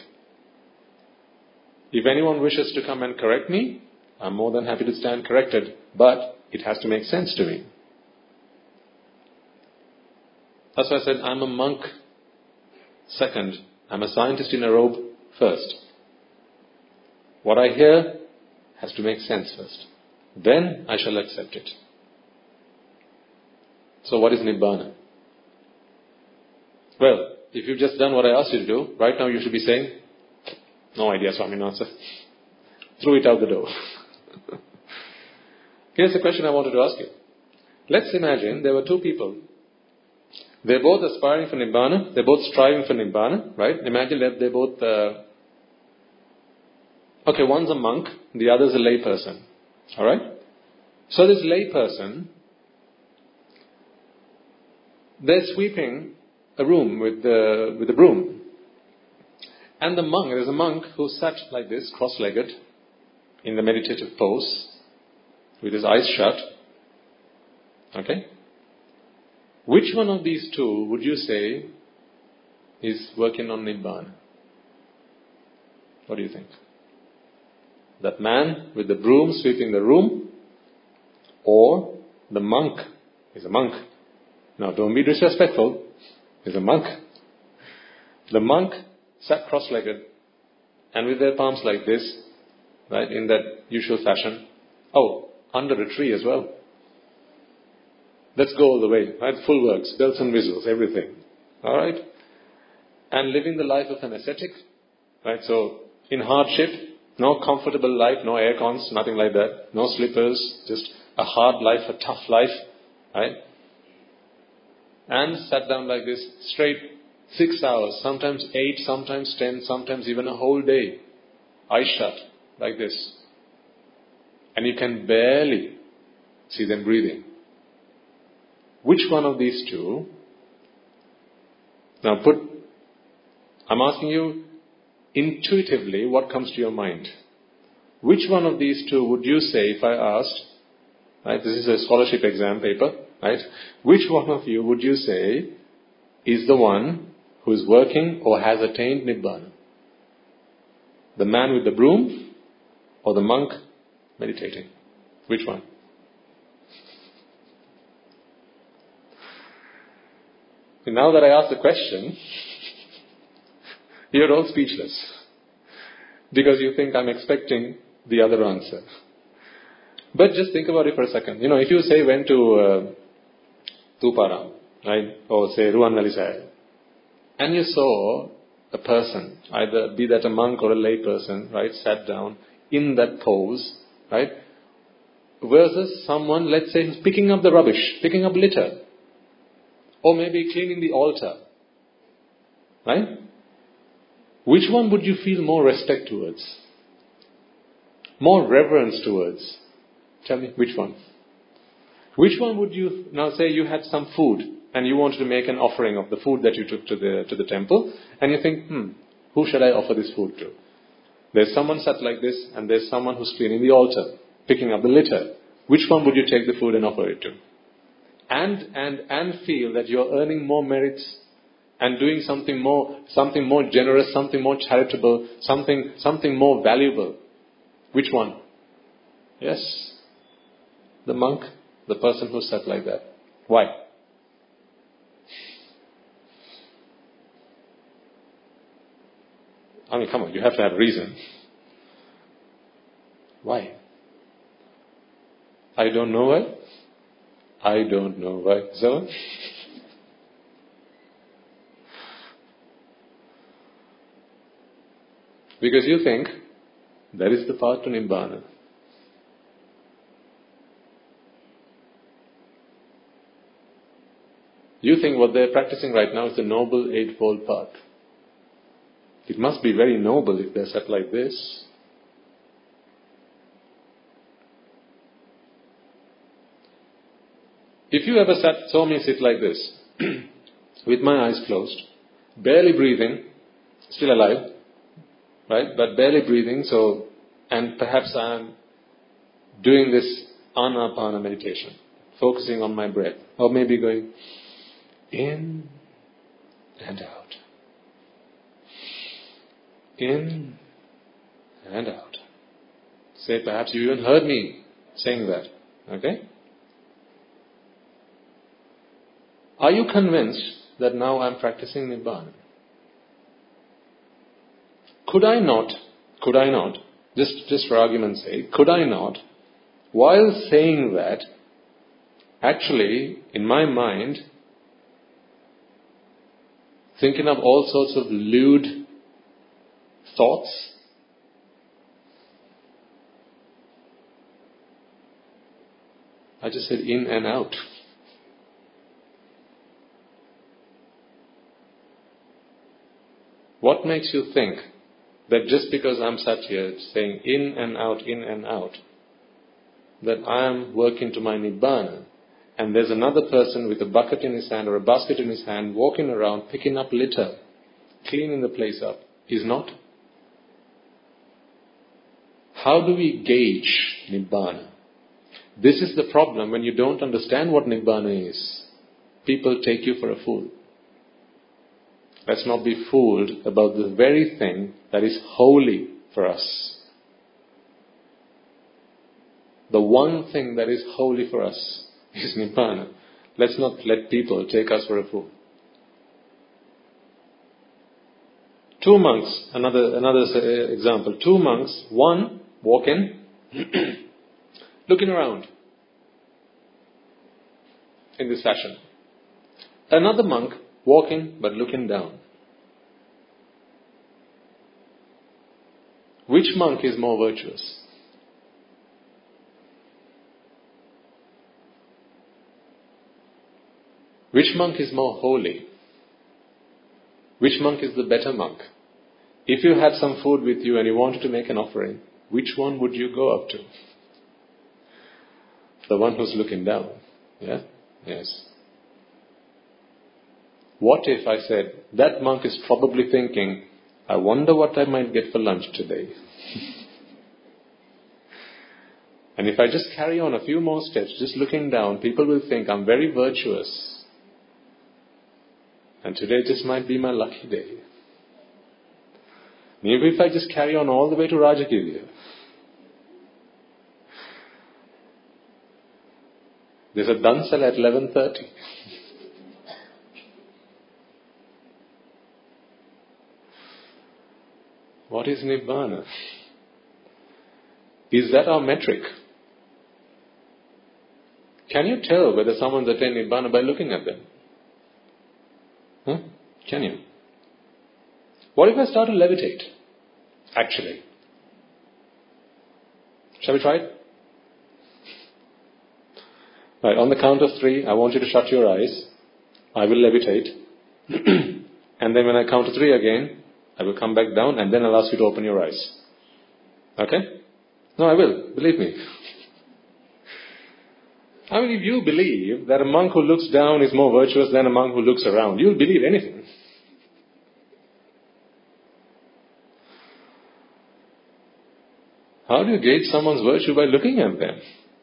If anyone wishes to come and correct me, I'm more than happy to stand corrected, but it has to make sense to me. That's why I said I'm a monk second. I'm a scientist in a robe first. What I hear has to make sense first. Then I shall accept it. So what is Nibbana? Well, if you've just done what I asked you to do, right now you should be saying, no idea, Swaminatha. Threw it out the door. Here's the question I wanted to ask you. Let's imagine there were two people. They're both aspiring for Nibbana. They're both striving for Nibbana, right? Imagine that they're both... Uh, okay, one's a monk, the other's a lay person. Alright? So this lay person, they're sweeping a room with the, with the broom. And the monk, there's a monk who sat like this, cross-legged, in the meditative pose, with his eyes shut. Okay? Which one of these two would you say is working on Nibbana? What do you think? That man with the broom sweeping the room, or the monk? He's a monk. Now don't be disrespectful. He's a monk. The monk sat cross-legged and with their palms like this, right, in that usual fashion. Oh, under a tree as well. Let's go all the way, right? Full works, bells and whistles, everything. Alright? And living the life of an ascetic, right? So, in hardship, no comfortable life, no air cons, nothing like that. No slippers, just a hard life, a tough life, right? And sat down like this, straight six hours, sometimes eight, sometimes ten, sometimes even a whole day. Eyes shut, like this. And you can barely see them breathing. Which one of these two? Now put, I'm asking you intuitively what comes to your mind. Which one of these two would you say if I asked, right, this is a scholarship exam paper, right? Which one of you would you say is the one who is working or has attained Nibbana? The man with the broom or the monk meditating? Which one? And now that I asked the question, you're all speechless. Because you think I'm expecting the other answer. But just think about it for a second. You know, if you say went to uh, Tuparam, right, or say Ruwanvalisaya, and you saw a person, either be that a monk or a lay person, right, sat down in that pose, right, versus someone, let's say, who's picking up the rubbish, picking up litter, or maybe cleaning the altar, right? Which one would you feel more respect towards? More reverence towards? Tell me, which one? Which one would you, now say you had some food and you wanted to make an offering of the food that you took to the to the temple, and you think, hmm, who should I offer this food to? There's someone sat like this and there's someone who's cleaning the altar, picking up the litter. Which one would you take the food and offer it to? And, and, and feel that you're earning more merits and doing something more, something more generous, something more charitable, something, something more valuable. Which one? Yes. The monk, the person who sat like that. Why? I mean, come on, you have to have a reason. Why? I don't know why. I don't know why. So? Because you think that is the path to Nibbana. You think what they're practicing right now is the Noble Eightfold Path. It must be very noble if they're set like this. If you ever sat, saw me sit like this, with my eyes closed, barely breathing, still alive, right? But barely breathing, so, and perhaps I'm doing this Anapana meditation, focusing on my breath, or maybe going in and out, in and out. Say, perhaps you even heard me saying that, okay? Are you convinced that now I'm practicing Nibbana? Could I not, could I not, just, just for argument's sake, could I not, while saying that, actually, in my mind, thinking of all sorts of lewd thoughts, I just said in and out. What makes you think that just because I'm sat here saying in and out, in and out, that I am working to my Nibbana, and there's another person with a bucket in his hand or a basket in his hand walking around picking up litter, cleaning the place up, is not? How do we gauge Nibbana? This is the problem when you don't understand what Nibbana is. People take you for a fool. Let's not be fooled about the very thing that is holy for us. The one thing that is holy for us is Nibbana. Let's not let people take us for a fool. Two monks, another, another example. Two monks, one walking, looking around in this fashion. Another monk walking but looking down. Which monk is more virtuous? Which monk is more holy? Which monk is the better monk? If you had some food with you and you wanted to make an offering, which one would you go up to? The one who's looking down. Yeah? Yes. What if I said, that monk is probably thinking, I wonder what I might get for lunch today. And if I just carry on a few more steps, just looking down, people will think I'm very virtuous. And today just might be my lucky day. Maybe if I just carry on all the way to Rajakirya. There's a dansal at eleven thirty. What is Nibbana? Is that our metric? Can you tell whether someone's attained Nibbana by looking at them? Huh? Can you? What if I start to levitate? Actually. Shall we try it? Right, on the count of three, I want you to shut your eyes. I will levitate. And then when I count to three again, I will come back down and then I'll ask you to open your eyes. Okay? No, I will. Believe me. I mean, if you believe that a monk who looks down is more virtuous than a monk who looks around, you'll believe anything. How do you gauge someone's virtue by looking at them?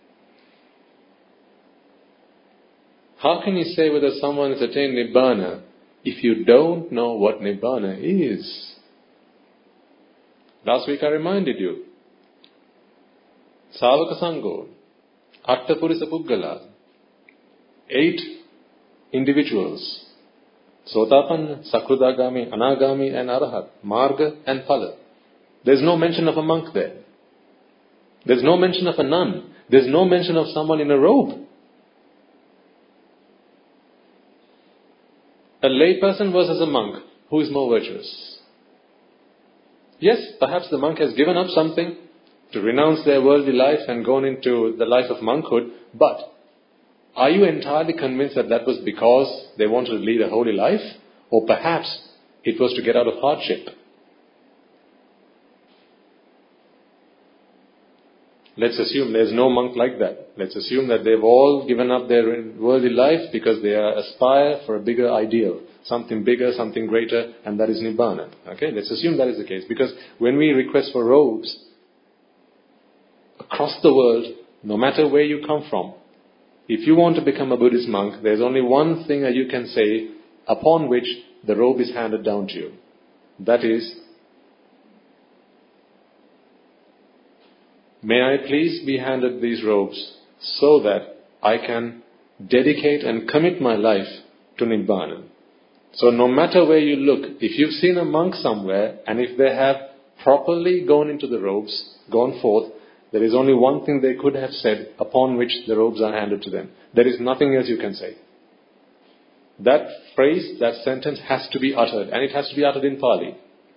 How can you say whether someone has attained Nibbana if you don't know what Nibbana is? Last week I reminded you. Savaka Sangho, Atta Purisa Puggala, eight individuals, Sotapanna, Sakrudagami, Anagami and Arahat, Marga and Phala. There's no mention of a monk there. There's no mention of a nun. There's no mention of someone in a robe. A layperson versus a monk, who is more virtuous? Yes, perhaps the monk has given up something to renounce their worldly life and gone into the life of monkhood, but are you entirely convinced that that was because they wanted to lead a holy life? Or perhaps it was to get out of hardship? Let's assume there's no monk like that. Let's assume that they've all given up their worldly life because they are aspire for a bigger ideal, something bigger, something greater, and that is Nibbana. Okay, let's assume that is the case. Because when we request for robes, across the world, no matter where you come from, if you want to become a Buddhist monk, there's only one thing that you can say upon which the robe is handed down to you. That is, may I please be handed these robes so that I can dedicate and commit my life to Nibbana. So no matter where you look, if you've seen a monk somewhere and if they have properly gone into the robes, gone forth, there is only one thing they could have said upon which the robes are handed to them. There is nothing else you can say. That phrase, that sentence has to be uttered, and it has to be uttered in Pali.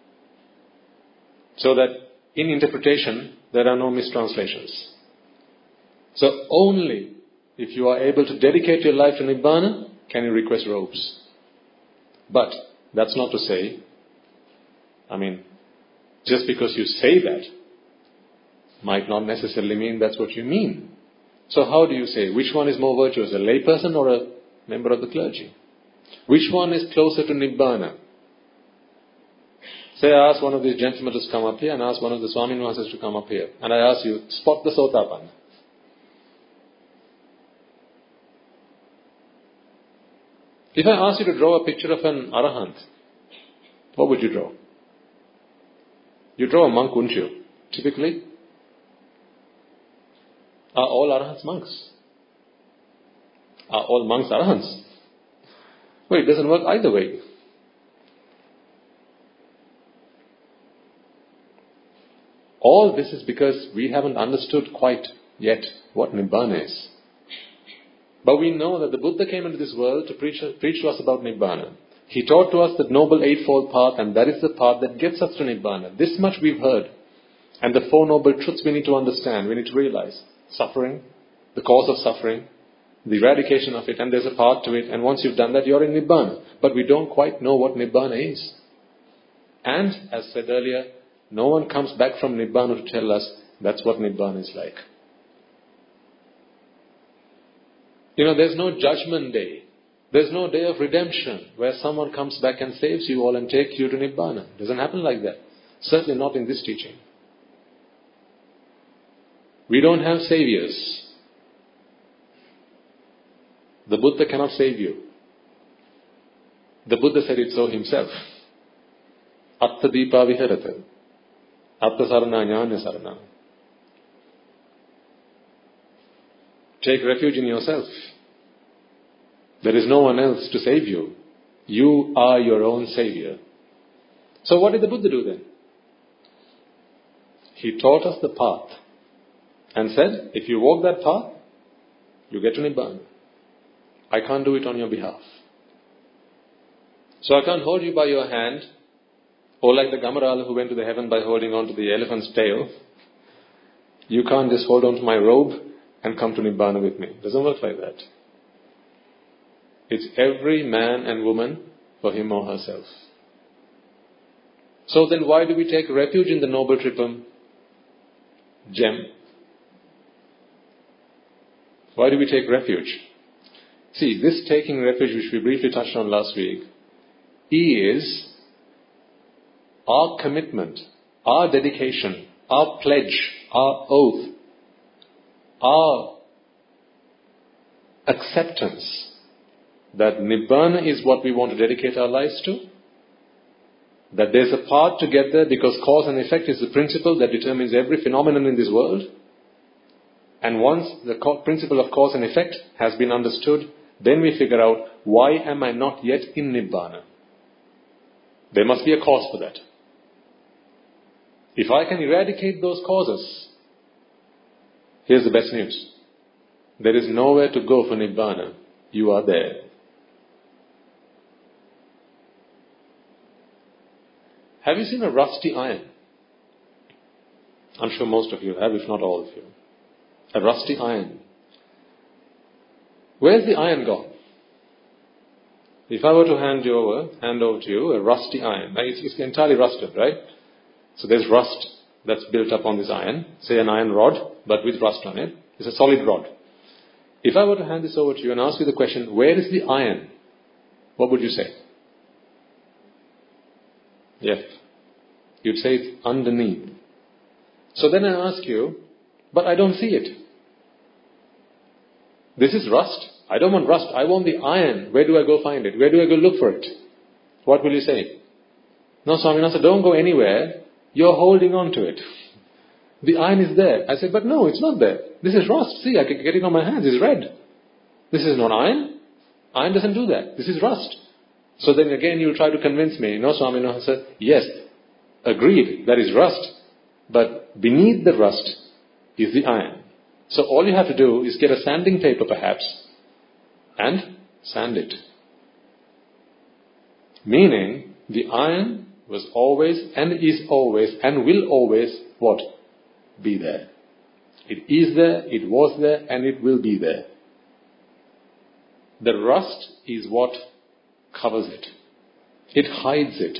So that in interpretation, there are no mistranslations. So only if you are able to dedicate your life to Nibbana, can you request robes. But that's not to say, I mean, just because you say that, might not necessarily mean that's what you mean. So how do you say, which one is more virtuous, a layperson or a member of the clergy? Which one is closer to Nibbana? Say I ask one of these gentlemen to come up here and ask one of the Swami Nuances to come up here. And I ask you, spot the Sotapanna. If I ask you to draw a picture of an Arahant, what would you draw? You draw a monk, wouldn't you? Typically. Are all Arahants monks? Are all monks Arahants? Well, it doesn't work either way. All this is because we haven't understood quite yet what Nibbana is. But we know that the Buddha came into this world to preach, preach to us about Nibbana. He taught to us the Noble Eightfold Path, and that is the path that gets us to Nibbana. This much we've heard. And the Four Noble Truths we need to understand, we need to realize. Suffering, the cause of suffering, the eradication of it, and there's a path to it. And once you've done that, you're in Nibbana. But we don't quite know what Nibbana is. And, as said earlier, no one comes back from Nibbana to tell us that's what Nibbana is like. You know, there's no judgment day. There's no day of redemption where someone comes back and saves you all and takes you to Nibbana. It doesn't happen like that. Certainly not in this teaching. We don't have saviors. The Buddha cannot save you. The Buddha said it so himself. Atta Deepa Viharata. Atta Sarana Jnana Sarana. Take refuge in yourself. There is no one else to save you. You are your own savior. So what did the Buddha do then? He taught us the path and said, if you walk that path, you get to Nibbana. I can't do it on your behalf. So I can't hold you by your hand, or like the Gamarala who went to the heaven by holding on to the elephant's tail. You can't just hold on to my robe and come to Nibbana with me. It doesn't work like that. It's every man and woman for him or herself. So then why do we take refuge in the Noble Tripum gem? Why do we take refuge? See, this taking refuge, which we briefly touched on last week, is our commitment, our dedication, our pledge, our oath, our acceptance that Nibbana is what we want to dedicate our lives to, that there's a path to get there because cause and effect is the principle that determines every phenomenon in this world. And once the co- principle of cause and effect has been understood, then we figure out, why am I not yet in Nibbana? There must be a cause for that. If I can eradicate those causes, here's the best news. There is nowhere to go for Nibbana. You are there. Have you seen a rusty iron? I'm sure most of you have, if not all of you. A rusty iron. Where's the iron gone? If I were to hand you over, hand over to you a rusty iron, it's, it's entirely rusted, right? So there's rust that's built up on this iron, say an iron rod, but with rust on it. It's a solid rod. If I were to hand this over to you and ask you the question, where is the iron? What would you say? Yes. You'd say it's underneath. So then I ask you, but I don't see it. This is rust. I don't want rust. I want the iron. Where do I go find it? Where do I go look for it? What will you say? No, Swaminatha, don't go anywhere. You're holding on to it. The iron is there. I said, but no, it's not there. This is rust. See, I can get it on my hands. It's red. This is not iron. Iron doesn't do that. This is rust. So then again you'll try to convince me. No, Swaminatha, yes, agreed, that is rust. But beneath the rust is the iron. So all you have to do is get a sanding paper perhaps and sand it. Meaning the iron was always and is always and will always what? Be there. It is there, it was there, and it will be there. The rust is what covers it. It hides it.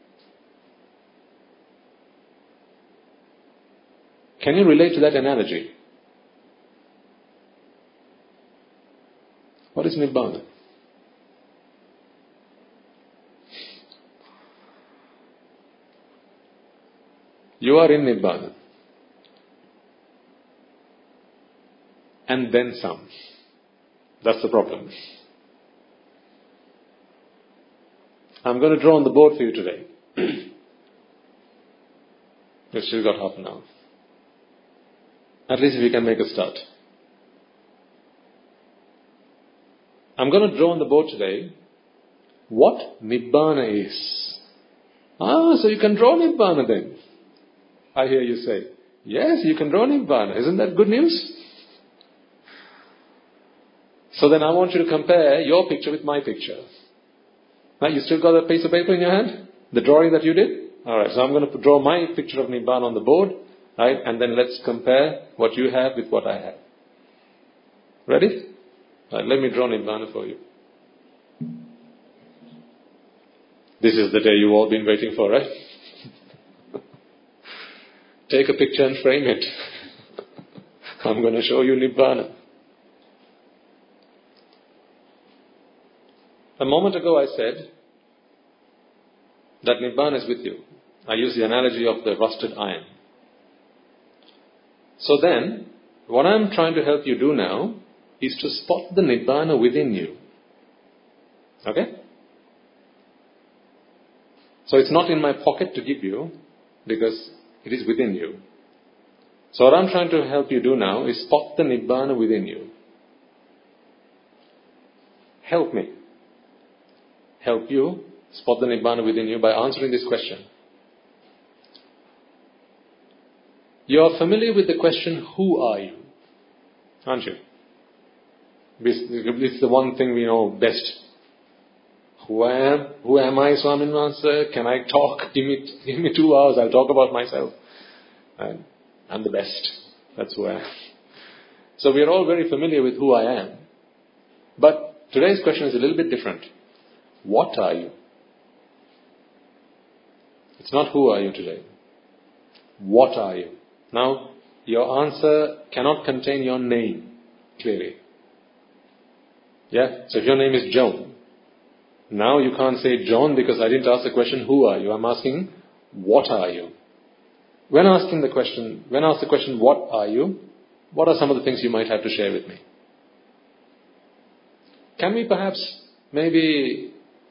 Can you relate to that analogy? What is Nibbana? You are in Nibbana. And then some. That's the problem. I'm going to draw on the board for you today. We've still got half an hour. At least we can make a start. I'm going to draw on the board today what Nibbana is. Ah, so you can draw Nibbana then. I hear you say, yes, you can draw Nibbana. Isn't that good news? So then I want you to compare your picture with my picture. Now, you still got a piece of paper in your hand? The drawing that you did? Alright, so I'm going to draw my picture of Nibbana on the board, right? And then let's compare what you have with what I have. Ready? Right, let me draw Nibbana for you. This is the day you've all been waiting for, right? Take a picture and frame it. I'm going to show you Nibbana. A moment ago I said that Nibbana is with you. I used the analogy of the rusted iron. So then, what I'm trying to help you do now is to spot the Nibbana within you. Okay? So it's not in my pocket to give you, because it is within you. So what I'm trying to help you do now is spot the Nibbana within you. Help me. Help you spot the Nibbana within you by answering this question. You're familiar with the question, who are you? Aren't you? It's the one thing we know best. Who I am? Who am I, Swaminatha? Can I talk? Give me, give me two hours, I'll talk about myself. And I'm the best. That's who I am. So we are all very familiar with who I am. But today's question is a little bit different. What are you? It's not who are you today. What are you? Now, your answer cannot contain your name, clearly. Yeah? So if your name is John, now you can't say John because I didn't ask the question, who are you? I'm asking, what are you? When asking the question, when asked the question, what are you? What are some of the things you might have to share with me? Can we perhaps maybe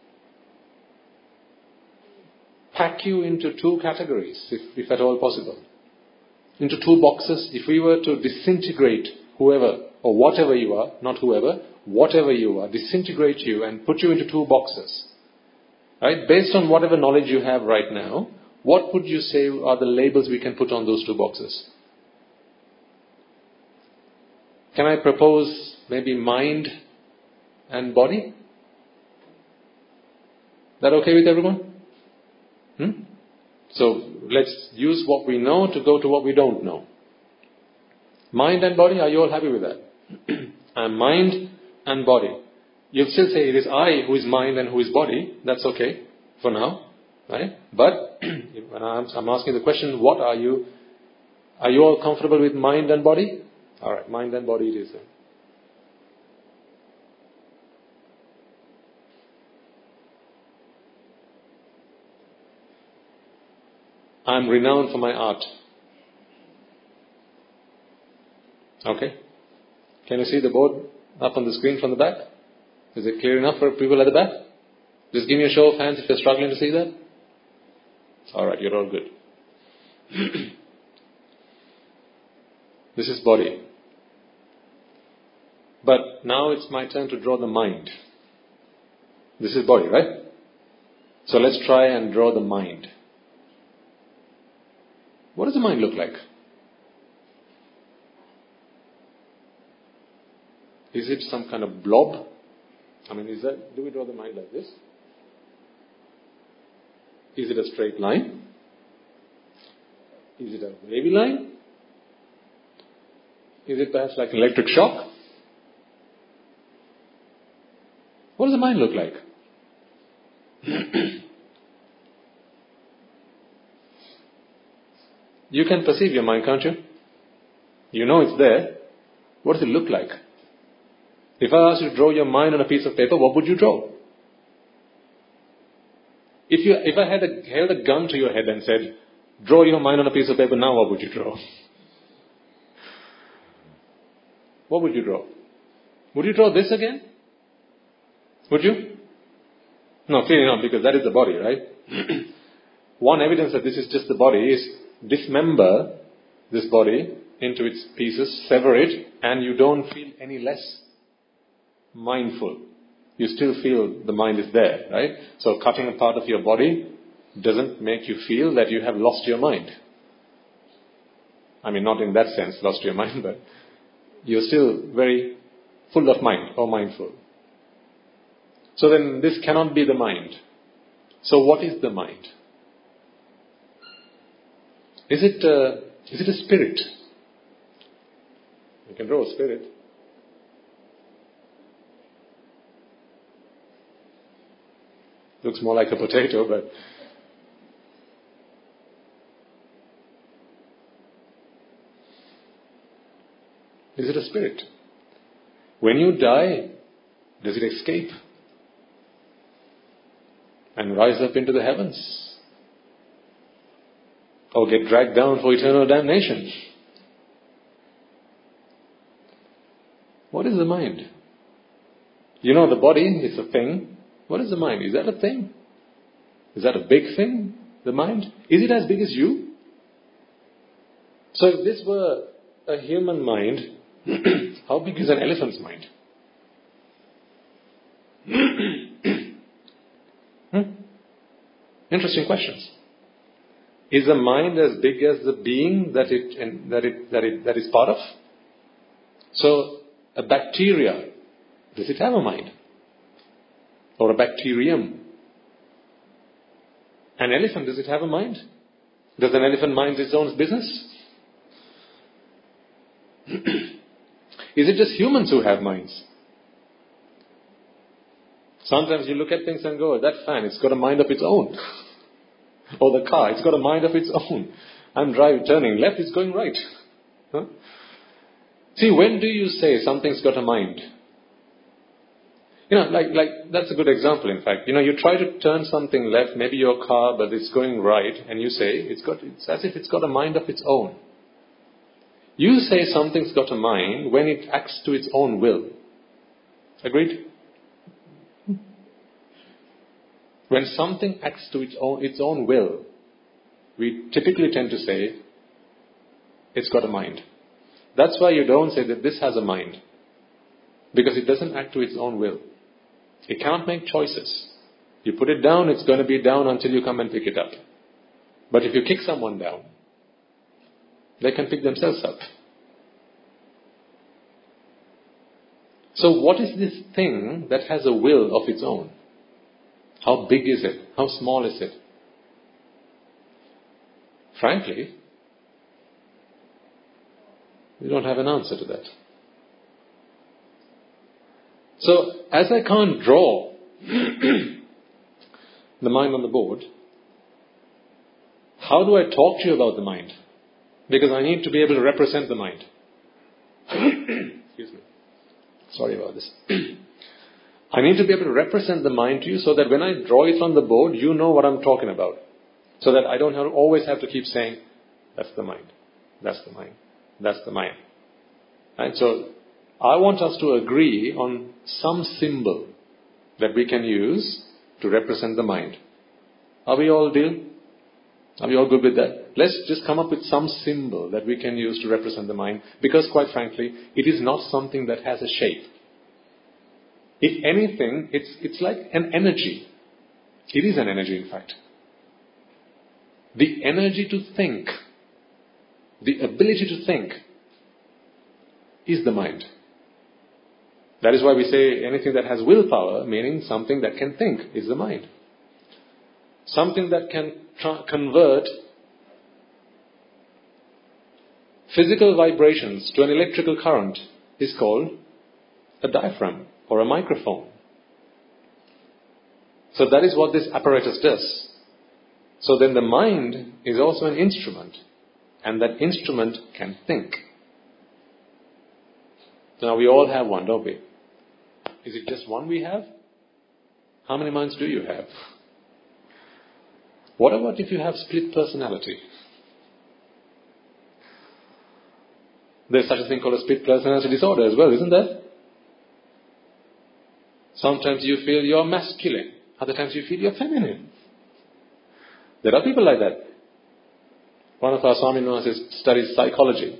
pack you into two categories, if, if at all possible? Into two boxes. If we were to disintegrate whoever or whatever you are, not whoever, whatever you are, disintegrate you and put you into two boxes. Right? Based on whatever knowledge you have right now, what would you say are the labels we can put on those two boxes? Can I propose maybe mind and body? That okay with everyone? Hmm? So let's use what we know to go to what we don't know. Mind and body, are you all happy with that? And mind and body. You'll still say it is I who is mind and who is body. That's okay for now. Right? But when I'm, I'm asking the question, what are you? Are you all comfortable with mind and body? Alright, mind and body it is then. I'm renowned for my art. Okay? Can you see the board up on the screen from the back? Is it clear enough for people at the back? Just give me a show of hands if you're struggling to see that. Alright, you're all good. This is body. But now it's my turn to draw the mind. This is body, right? So let's try and draw the mind. What does the mind look like? Is it some kind of blob? I mean, is that, do we draw the mind like this? Is it a straight line? Is it a wavy line? Is it perhaps like an electric shock? What does the mind look like? You can perceive your mind, can't you? You know it's there. What does it look like? If I asked you to draw your mind on a piece of paper, what would you draw? If you, if I had a, held a gun to your head and said, draw your mind on a piece of paper, now what would you draw? What would you draw? Would you draw this again? Would you? No, clearly not, because that is the body, right? One evidence that this is just the body is dismember this body into its pieces, sever it, and you don't feel any less mindful. You still feel the mind is there, right? So cutting a part of your body doesn't make you feel that you have lost your mind. I mean, not in that sense, lost your mind, but you're still very full of mind or mindful. So then this cannot be the mind. So what is the mind? Is it a, is it a spirit? You can draw a spirit. Looks more like a potato, but is it a spirit? When you die, does it escape and rise up into the heavens? Or get dragged down for eternal damnation? What is the mind? You know the body is a thing. What is the mind? Is that a thing? Is that a big thing? The mind? Is it as big as you? So if this were a human mind, how big is an elephant's mind? hmm? Interesting questions. Is the mind as big as the being that it that it that it that is part of? So a bacteria, does it have a mind? Or a bacterium? An elephant, does it have a mind? Does an elephant mind its own business? Is it just humans who have minds? Sometimes you look at things and go, that fan, it's got a mind of its own. Or the car, it's got a mind of its own. I'm driving, turning left, it's going right. Huh? See, when do you say something's got a mind? You know, like, like, that's a good example, in fact. You know, you try to turn something left, maybe your car, but it's going right, and you say, it's got, it's as if it's got a mind of its own. You say something's got a mind when it acts to its own will. Agreed? When something acts to its own, its own will, we typically tend to say, it's got a mind. That's why you don't say that this has a mind. Because it doesn't act to its own will. It can't make choices. You put it down, it's going to be down until you come and pick it up. But if you kick someone down, they can pick themselves up. So what is this thing that has a will of its own? How big is it? How small is it? Frankly, we don't have an answer to that. So, as I can't draw the mind on the board, how do I talk to you about the mind? Because I need to be able to represent the mind. Excuse me. Sorry about this. I need to be able to represent the mind to you so that when I draw it on the board, you know what I'm talking about. So that I don't have, always have to keep saying, that's the mind, that's the mind, that's the mind. Right? So I want us to agree on some symbol that we can use to represent the mind. Are we all deal? Are we all good with that? Let's just come up with some symbol that we can use to represent the mind. Because quite frankly, it is not something that has a shape. If anything, it's, it's like an energy. It is an energy, in fact. The energy to think, the ability to think, is the mind. That is why we say anything that has willpower, meaning something that can think, is the mind. Something that can tra- convert physical vibrations to an electrical current is called a diaphragm or a microphone. So that is what this apparatus does. So then the mind is also an instrument, and that instrument can think. So now we all have one, don't we? Is it just one we have? How many minds do you have? What about if you have split personality? There's such a thing called a split personality disorder as well, isn't there? Sometimes you feel you're masculine. Other times you feel you're feminine. There are people like that. One of our Swami Nuances studies psychology.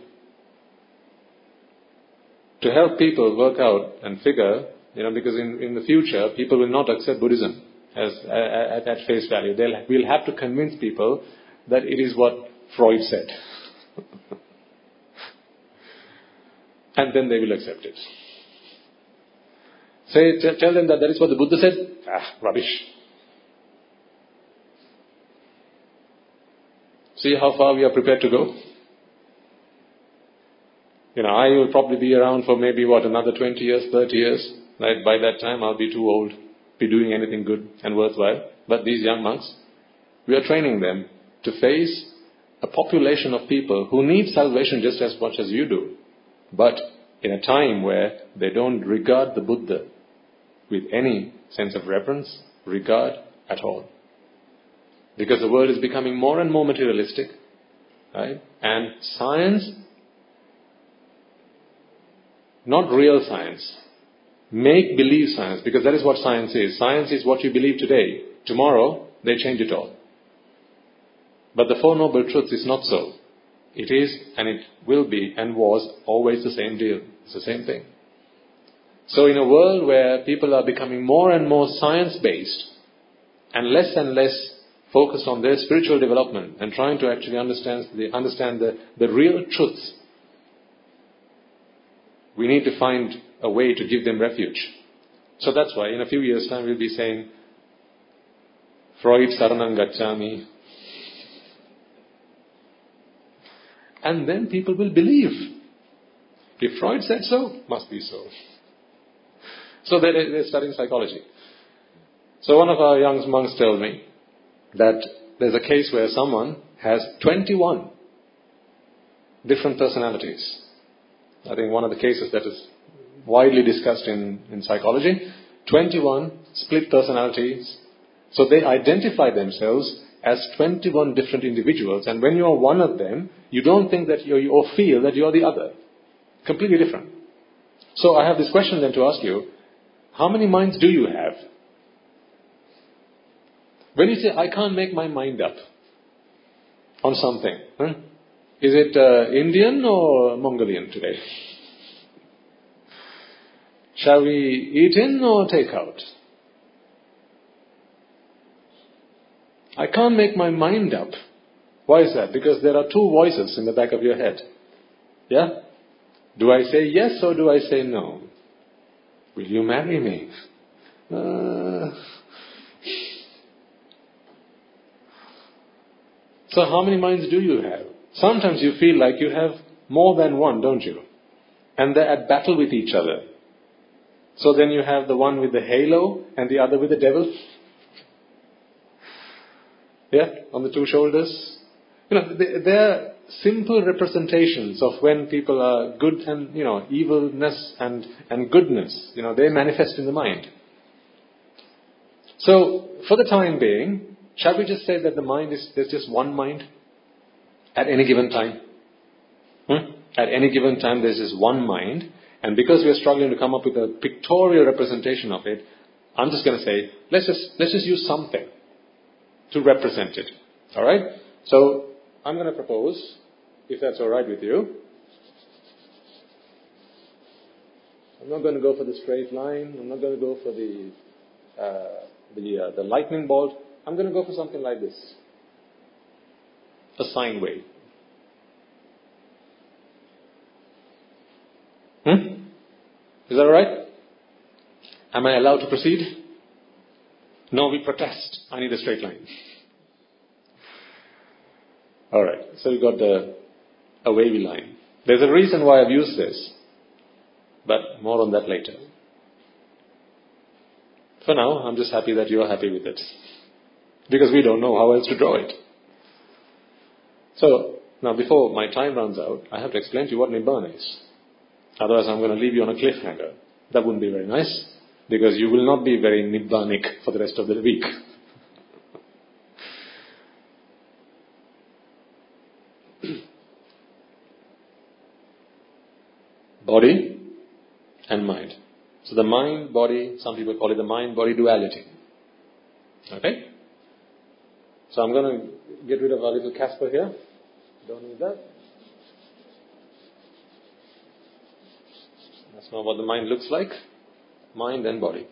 To help people work out and figure, you know, because in, in the future, people will not accept Buddhism as at, at face value. They'll, we'll have to convince people that it is what Freud said. And then they will accept it. Say, t- tell them that that is what the Buddha said. Ah, rubbish. See how far we are prepared to go? You know, I will probably be around for maybe, what, another twenty years, thirty years. Right? By that time, I'll be too old to be doing anything good and worthwhile. But these young monks, we are training them to face a population of people who need salvation just as much as you do. But in a time where they don't regard the Buddha with any sense of reverence, regard at all. Because the world is becoming more and more materialistic, right? And science, not real science, make-believe science, because that is what science is. Science is what you believe today. Tomorrow, they change it all. But the Four Noble Truths is not so. It is, and it will be, and was always the same deal. It's the same thing. So in a world where people are becoming more and more science-based and less and less focused on their spiritual development and trying to actually understand the, understand the, the real truths, we need to find a way to give them refuge. So that's why in a few years' time we'll be saying, Freud Saranam Gacchami. And then people will believe. If Freud said so, must be so. So they're, they're studying psychology. So one of our young monks tells me that there's a case where someone has twenty-one different personalities. I think one of the cases that is widely discussed in, in psychology, twenty-one split personalities. So they identify themselves as twenty-one different individuals, and when you are one of them, you don't think that you're, or feel that you're the other. Completely different. So I have this question then to ask you, how many minds do you have? When you say, I can't make my mind up on something, huh? Is it uh, Indian or Mongolian today? Shall we eat in or take out? I can't make my mind up. Why is that? Because there are two voices in the back of your head. Yeah? Do I say yes or do I say no? Will you marry me? Uh... So how many minds do you have? Sometimes you feel like you have more than one, don't you? And they're at battle with each other. So then you have the one with the halo and the other with the devil. Yeah, on the two shoulders. You know, they're simple representations of when people are good and, you know, evilness and, and goodness, you know, they manifest in the mind. So, for the time being, shall we just say that the mind is, there's just one mind at any given time? Hmm? At any given time, there's just one mind, and because we are struggling to come up with a pictorial representation of it, I'm just going to say, let's just, let's just use something to represent it. Alright? So, I'm going to propose, if that's alright with you, I'm not going to go for the straight line, I'm not going to go for the uh, the, uh, the lightning bolt, I'm going to go for something like this. A sine wave. Hmm? Is that alright? Am I allowed to proceed? No, we protest. I need a straight line. Alright, so we've got the, a wavy line. There's a reason why I've used this, but more on that later. For now, I'm just happy that you're happy with it. Because we don't know how else to draw it. So, now before my time runs out, I have to explain to you what Nibbana is. Otherwise I'm going to leave you on a cliffhanger. That wouldn't be very nice, because you will not be very Nibbanic for the rest of the week. Body and mind. So the mind, body, some people call it the mind-body duality. Okay? So I'm going to get rid of our little Casper here. Don't need that. That's not what the mind looks like. Mind and body.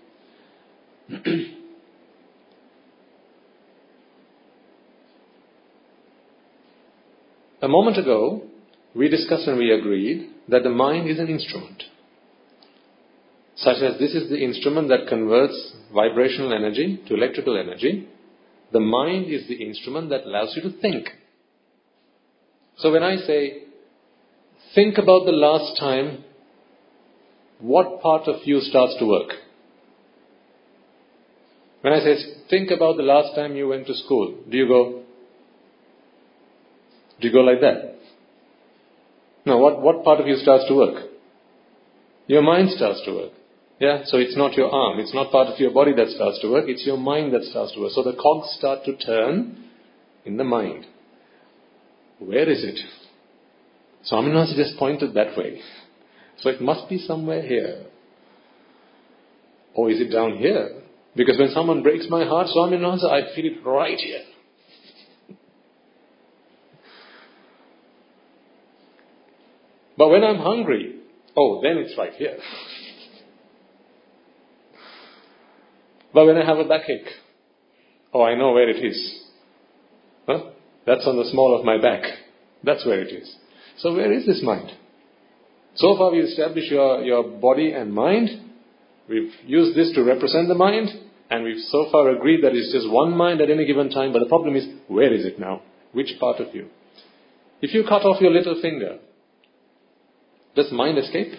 A moment ago, we discussed and we agreed that the mind is an instrument. Such as this is the instrument that converts vibrational energy to electrical energy. The mind is the instrument that allows you to think. So when I say, think about the last time, what part of you starts to work? When I say, think about the last time you went to school, do you go, do you go like that? No, what, what part of you starts to work? Your mind starts to work. Yeah, so it's not your arm, it's not part of your body that starts to work, it's your mind that starts to work. So the cogs start to turn in the mind. Where is it? So Swaminatha just pointed that way. So it must be somewhere here. Or is it down here? Because when someone breaks my heart, Swaminatha, I feel it right here. But when I'm hungry, oh, then it's right here. But when I have a backache, oh, I know where it is. Huh? That's on the small of my back. That's where it is. So where is this mind? So far we've established your, your body and mind. We've used this to represent the mind. And we've so far agreed that it's just one mind at any given time. But the problem is, where is it now? Which part of you? If you cut off your little finger, does mind escape?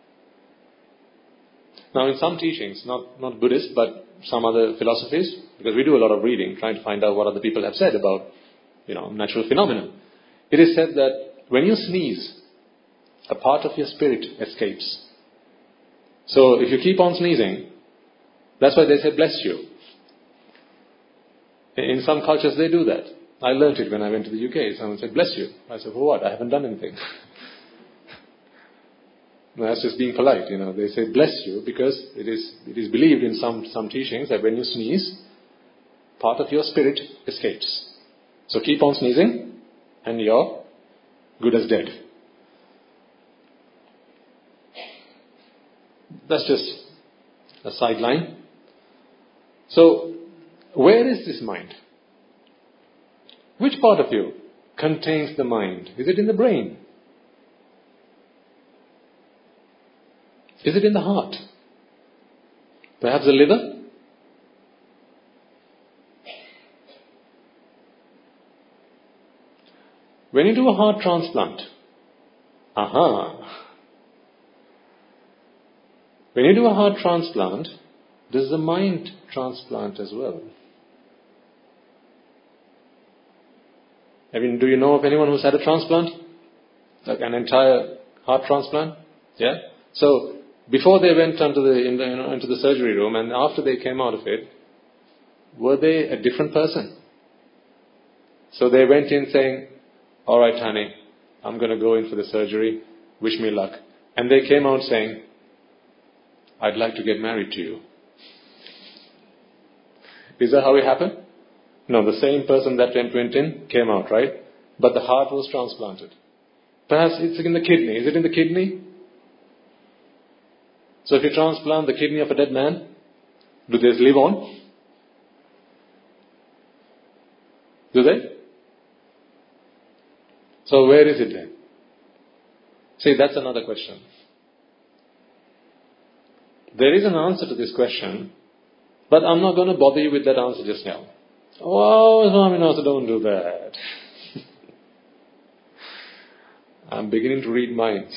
Now in some teachings, not, not Buddhist, but some other philosophies, because we do a lot of reading, trying to find out what other people have said about, you know, natural phenomena. It is said that when you sneeze, a part of your spirit escapes. So if you keep on sneezing, that's why they say bless you. In some cultures they do that. I learnt it when I went to the U K. Someone said bless you. I said, for what? I haven't done anything. No, that's just being polite, you know. They say bless you because it is it is believed in some, some teachings that when you sneeze, part of your spirit escapes. So keep on sneezing and you're good as dead. That's just a sideline. So, where is this mind? Which part of you contains the mind? Is it in the brain? Is it in the heart? Perhaps the liver? When you do a heart transplant, aha, when you do a heart transplant, does the mind transplant as well? I mean, do you know of anyone who's had a transplant? Like an entire heart transplant? Yeah? So, before they went into the, in the, you know, into the surgery room and after they came out of it, were they a different person? So they went in saying, all right, honey, I'm going to go in for the surgery. Wish me luck. And they came out saying, I'd like to get married to you. Is that how it happened? No, the same person that went in came out, right? But the heart was transplanted. Perhaps it's in the kidney. Is it in the kidney? So if you transplant the kidney of a dead man, do they live on? Do they? So where is it then? See, that's another question. There is an answer to this question, but I'm not going to bother you with that answer just now. Oh, Swaminatha, don't do that. I'm beginning to read minds.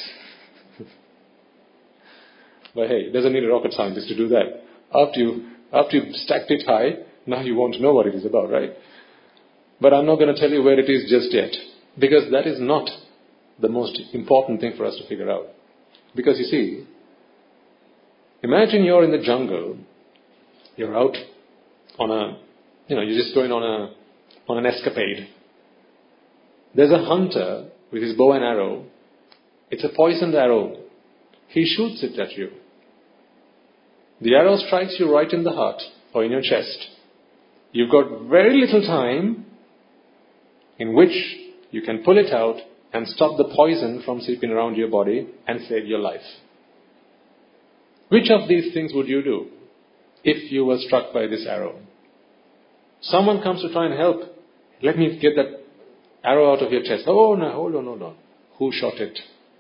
But hey, it doesn't need a rocket scientist to do that. After you, after you've stacked it high, now you want to know what it is about, right? But I'm not going to tell you where it is just yet. Because that is not the most important thing for us to figure out. Because you see, imagine you're in the jungle, you're out on a, you know, you're just going on a, on an escapade. There's a hunter with his bow and arrow. It's a poisoned arrow. He shoots it at you. The arrow strikes you right in the heart or in your chest. You've got very little time in which you can pull it out and stop the poison from seeping around your body and save your life. Which of these things would you do if you were struck by this arrow? Someone comes to try and help. Let me get that arrow out of your chest. Oh, no, hold on, hold on. Who shot it?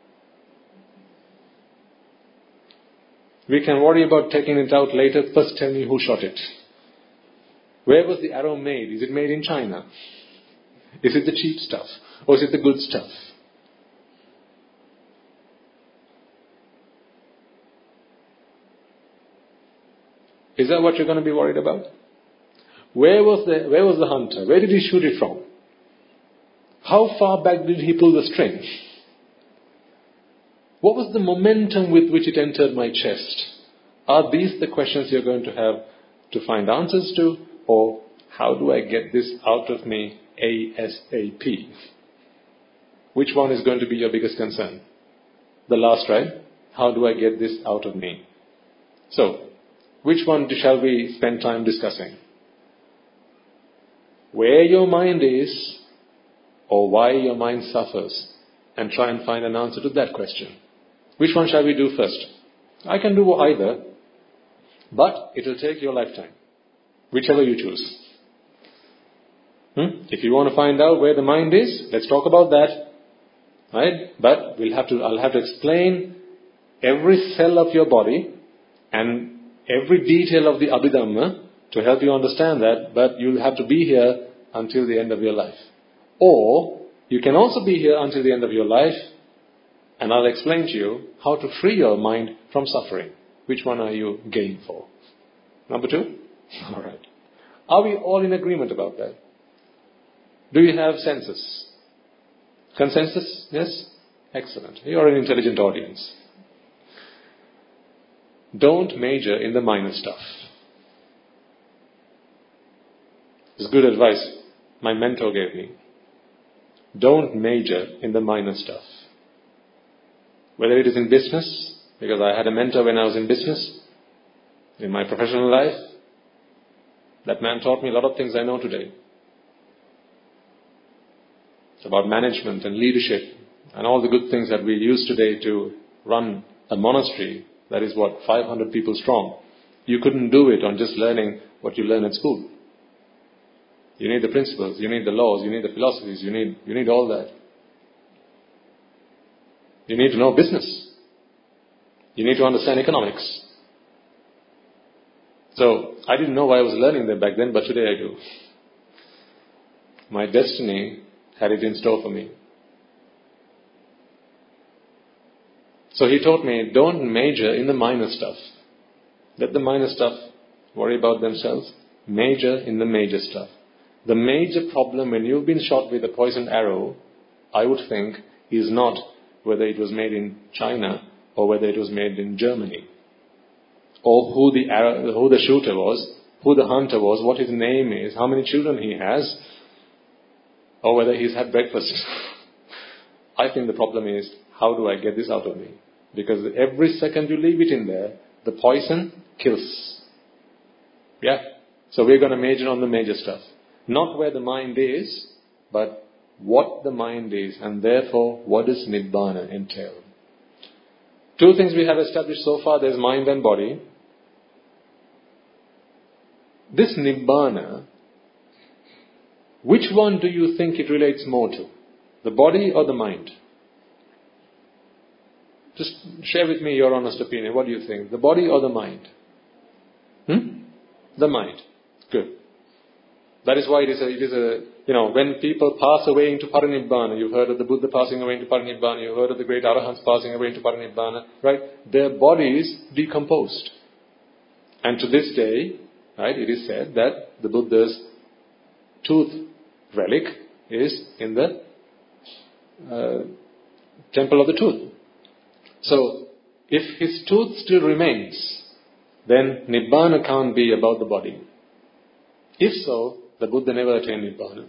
We can worry about taking it out later. First tell me who shot it. Where was the arrow made? Is it made in China? Is it the cheap stuff? Or is it the good stuff? Is that what you're going to be worried about? Where was the, where was the hunter? Where did he shoot it from? How far back did he pull the string? What was the momentum with which it entered my chest? Are these the questions you're going to have to find answers to? Or how do I get this out of me ASAP? Which one is going to be your biggest concern? The last, right? How do I get this out of me? So, which one shall we spend time discussing? Where your mind is, or why your mind suffers, and try and find an answer to that question. Which one shall we do first? I can do either, but it will take your lifetime. Whichever you choose. Hmm? If you want to find out where the mind is, let's talk about that. Right? But we'll have to, I'll have to explain every cell of your body and every detail of the Abhidhamma to help you understand that, but you'll have to be here until the end of your life. Or, you can also be here until the end of your life, and I'll explain to you how to free your mind from suffering. Which one are you game for? Number two? Alright. Are we all in agreement about that? Do you have senses? Consensus? Yes? Excellent. You're an intelligent audience. Don't major in the minor stuff. It's good advice my mentor gave me. Don't major in the minor stuff. Whether it is in business, because I had a mentor when I was in business, in my professional life, that man taught me a lot of things I know today. It's about management and leadership and all the good things that we use today to run a monastery that is what, five hundred people strong. You couldn't do it on just learning what you learn at school. You need the principles, you need the laws, you need the philosophies, you need, you need all that. You need to know business. You need to understand economics. So, I didn't know why I was learning that back then, but today I do. My destiny had it in store for me. So he taught me, don't major in the minor stuff. Let the minor stuff worry about themselves. Major in the major stuff. The major problem when you've been shot with a poisoned arrow, I would think, is not whether it was made in China or whether it was made in Germany, or who the arrow, who the shooter was, who the hunter was, what his name is, how many children he has, or whether he's had breakfast. I think the problem is, how do I get this out of me? Because every second you leave it in there, the poison kills. Yeah? So we're going to major on the major stuff. Not where the mind is, but what the mind is, and therefore what does Nibbana entail. Two things we have established so far, there's mind and body. This Nibbana, which one do you think it relates more to? The body or the mind? Just share with me your honest opinion. What do you think? The body or the mind? Hmm? The mind. Good. That is why it is a, it is a, you know, when people pass away into Parinibbana, you've heard of the Buddha passing away into Parinibbana, you've heard of the great Arahants passing away into Parinibbana, right? Their bodies decomposed. And to this day, right, it is said that the Buddha's tooth relic is in the uh, temple of the tooth. So, if his tooth still remains, then Nibbana can't be about the body. If so, the Buddha never attained Nibbana.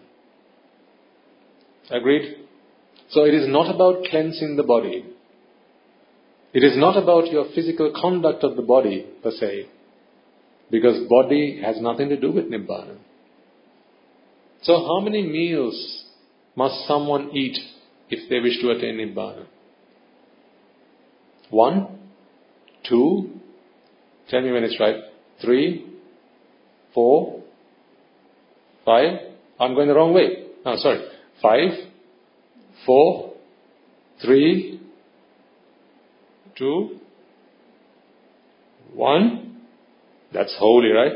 Agreed? So it is not about cleansing the body. It is not about your physical conduct of the body per se. Because body has nothing to do with Nibbana. So how many meals must someone eat if they wish to attain Nibbana? One? Two? Tell me when it's right. Three? Four? Five? I'm going the wrong way. Oh, sorry. Five? Four? Three? Two? One? That's holy, right?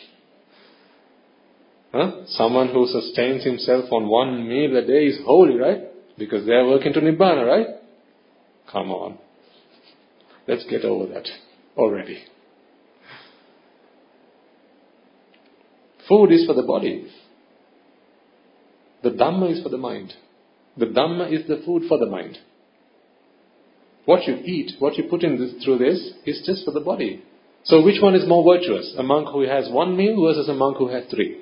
Huh? Someone who sustains himself on one meal a day is holy, right? Because they are working to Nibbana, right? Come on. Let's get over that already. Food is for the body. The Dhamma is for the mind. The Dhamma is the food for the mind. What you eat, what you put in this, through this, is just for the body. So which one is more virtuous? A monk who has one meal versus a monk who has three?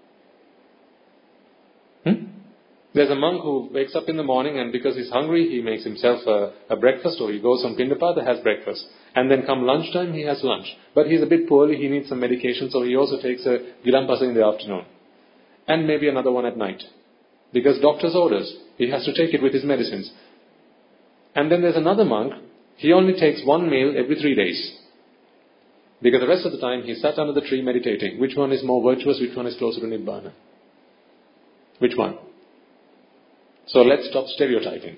Hmm? There's a monk who wakes up in the morning and because he's hungry, he makes himself a, a breakfast, or he goes on Pindapata, has breakfast. And then come lunchtime, he has lunch. But he's a bit poorly, he needs some medication, so he also takes a Gilampasa in the afternoon. And maybe another one at night. Because doctor's orders, he has to take it with his medicines. And then there's another monk, he only takes one meal every three days. Because the rest of the time, he sat under the tree meditating. Which one is more virtuous, which one is closer to Nibbana? Which one? So let's stop stereotyping.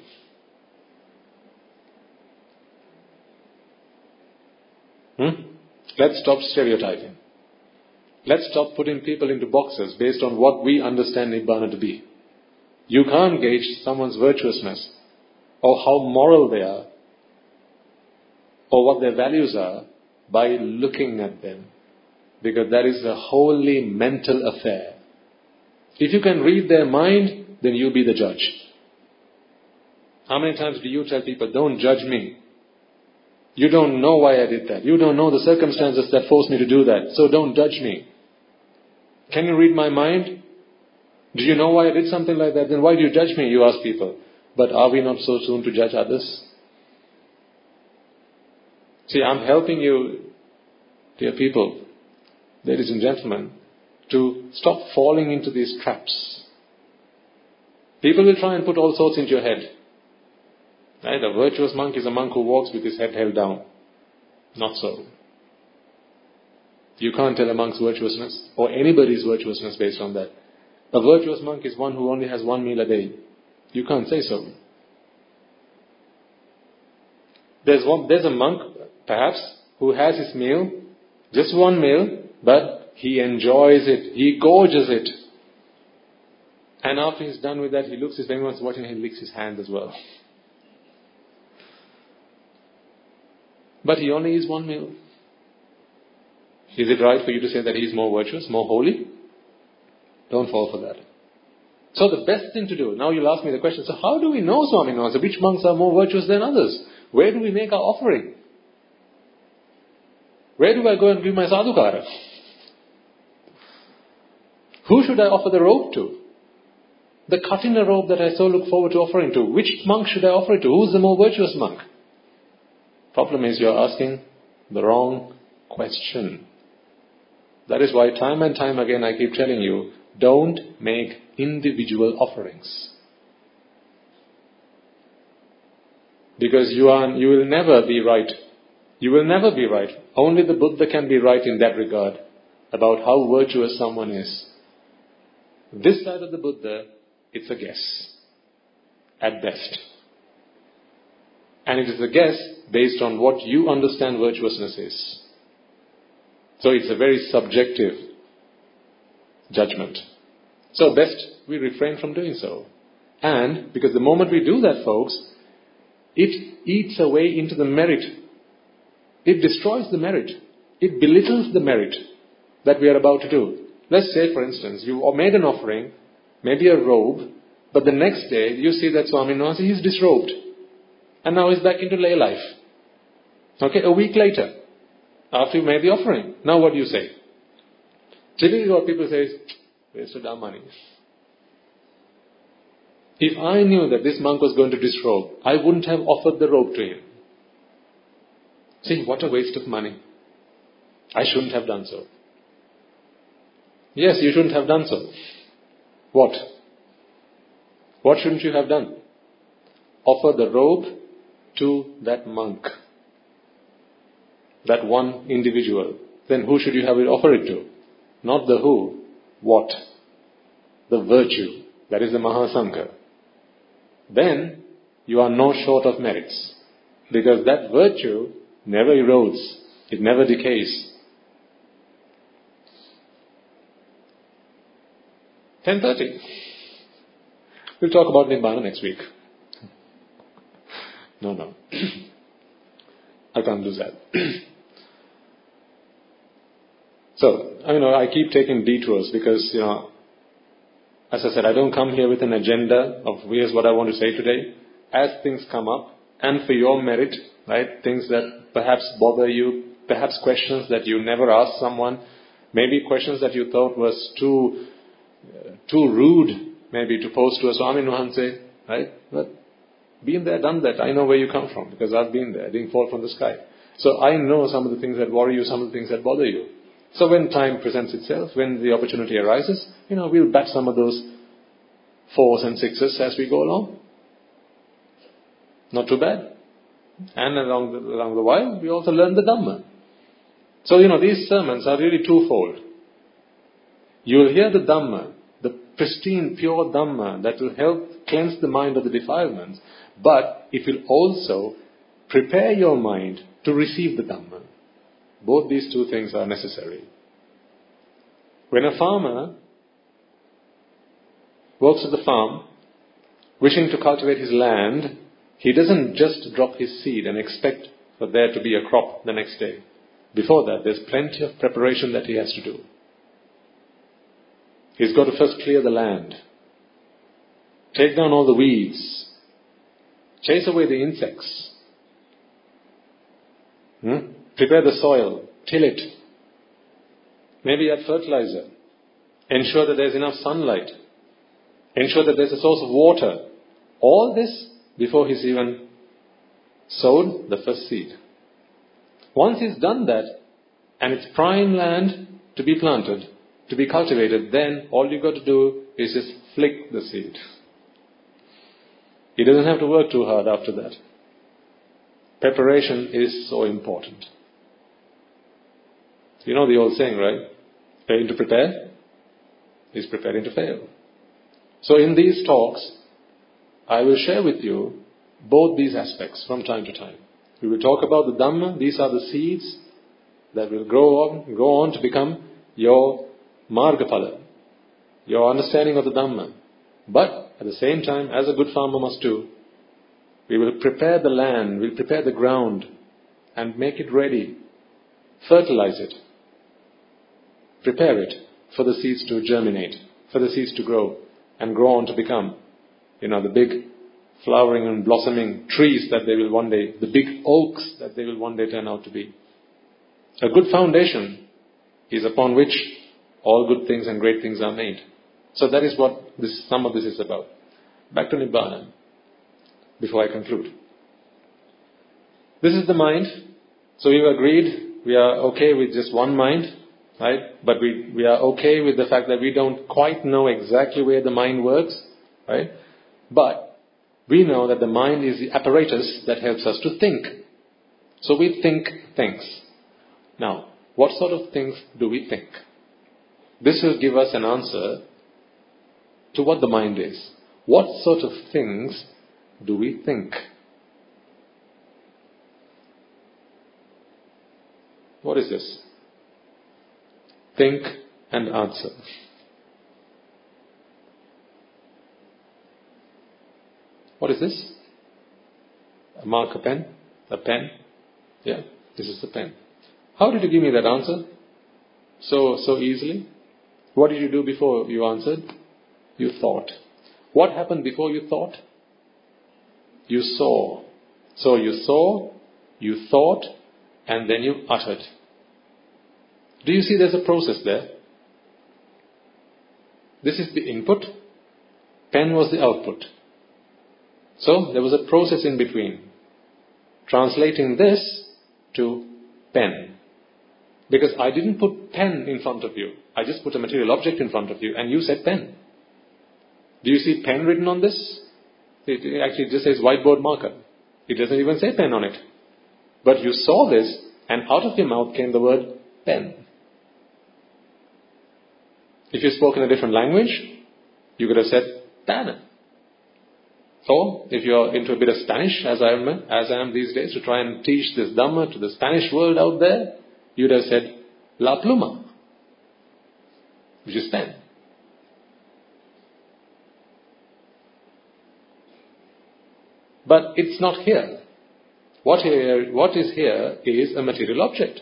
Hmm? Let's stop stereotyping. Let's stop putting people into boxes based on what we understand Nibbana to be. You can't gauge someone's virtuousness or how moral they are or what their values are by looking at them. Because that is a wholly mental affair. If you can read their mind, then you be the judge. How many times do you tell people, don't judge me? You don't know why I did that. You don't know the circumstances that forced me to do that. So don't judge me. Can you read my mind? Do you know why I did something like that? Then why do you judge me? You ask people. But are we not so soon to judge others? See, I'm helping you, dear people, ladies and gentlemen, to stop falling into these traps. People will try and put all sorts into your head. Right? A virtuous monk is a monk who walks with his head held down. Not so. You can't tell a monk's virtuousness or anybody's virtuousness based on that. A virtuous monk is one who only has one meal a day. You can't say so. There's one, there's a monk, perhaps, who has his meal, just one meal, but he enjoys it. He gorges it. And after he's done with that, he looks, if anyone's watching, he licks his hand as well. But he only eats one meal. Is it right for you to say that he's more virtuous, more holy? Don't fall for that. So the best thing to do, now you'll ask me the question, so how do we know, Swami Namaste, which monks are more virtuous than others? Where do we make our offering? Where do I go and give my sadhukara? Who should I offer the robe to? The Kathina robe that I so look forward to offering to, which monk should I offer it to? Who's the more virtuous monk? Problem is you're asking the wrong question. That is why time and time again I keep telling you, don't make individual offerings. Because you are, you will never be right. You will never be right. Only the Buddha can be right in that regard, about how virtuous someone is. This side of the Buddha, it's a guess, at best. And it is a guess based on what you understand virtuousness is. So it's a very subjective judgment. So best we refrain from doing so. And because the moment we do that, folks, it eats away into the merit. It destroys the merit. It belittles the merit that we are about to do. Let's say, for instance, you made an offering, maybe a robe, but the next day you see that Swami Namaste, he's disrobed. And now he's back into lay life. Okay, a week later, after you made the offering. Now what do you say? Typically what people say is, wasted our money. If I knew that this monk was going to disrobe, I wouldn't have offered the robe to him. See, what a waste of money. I shouldn't have done so. Yes, you shouldn't have done so. What? What shouldn't you have done? Offer the robe to that monk. That one individual. Then who should you have it offer it to? Not the who. What? The virtue. That is the Mahasangha. Then you are no short of merits. Because that virtue never erodes. It never decays. ten thirty. We'll talk about Nibbana next week. No, no. I can't do that. So, I know I keep taking detours because, you know, as I said, I don't come here with an agenda of here's what I want to say today. As things come up, and for your merit, right, things that perhaps bother you, perhaps questions that you never asked someone, maybe questions that you thought was too uh, too rude, maybe to pose to a Swami Nuhanse, right? But been there, done that. I know where you come from because I've been there. I didn't fall from the sky. So I know some of the things that worry you, some of the things that bother you. So when time presents itself, when the opportunity arises, you know, we'll bat some of those fours and sixes as we go along. Not too bad. And along the, along the while, we also learn the Dhamma. So, you know, these sermons are really twofold. You will hear the Dhamma, the pristine, pure Dhamma that will help cleanse the mind of the defilements, but it will also prepare your mind to receive the Dhamma. Both these two things are necessary. When a farmer works at the farm, wishing to cultivate his land, he doesn't just drop his seed and expect for there to be a crop the next day. Before that, there's plenty of preparation that he has to do. He's got to first clear the land, take down all the weeds, chase away the insects, hmm? prepare the soil, till it, maybe add fertilizer, ensure that there's enough sunlight, ensure that there's a source of water. All this before he's even sowed the first seed. Once he's done that, and it's prime land to be planted, to be cultivated, then all you've got to do is just flick the seed. He doesn't have to work too hard after that. Preparation is so important. You know the old saying, right? Failing to prepare is preparing to fail. So in these talks, I will share with you both these aspects from time to time. We will talk about the Dhamma. These are the seeds that will grow on, grow on to become your Margaphala, your understanding of the Dhamma. But at the same time, as a good farmer must do, we will prepare the land, we'll prepare the ground and make it ready. Fertilize it. Prepare it for the seeds to germinate, for the seeds to grow and grow on to become, you know, the big flowering and blossoming trees that they will one day, the big oaks that they will one day turn out to be. A good foundation is upon which all good things and great things are made. So that is what this, some of this is about. Back to Nibbana, before I conclude. This is the mind. So we've agreed, we are okay with just one mind, right? But we, we are okay with the fact that we don't quite know exactly where the mind works, right? But we know that the mind is the apparatus that helps us to think. So we think things. Now, what sort of things do we think? This will give us an answer to what the mind is. What sort of things do we think? What is this? Think and answer. What is this? A marker pen? A pen? Yeah, this is the pen. How did you give me that answer? So, so easily? What did you do before you answered? You thought. What happened before you thought? You saw. So you saw, you thought, and then you uttered. Do you see there's a process there? This is the input. Pen was the output. So there was a process in between. Translating this to pen. Because I didn't put pen in front of you. I just put a material object in front of you and you said pen. Do you see pen written on this? It actually just says whiteboard marker. It doesn't even say pen on it. But you saw this and out of your mouth came the word pen. If you spoke in a different language, you could have said pen. Or if you're into a bit of Spanish, as I am, as I am these days, to try and teach this Dhamma to the Spanish world out there, you'd have said la pluma, which is pen. But it's not here. What here, what is here is a material object.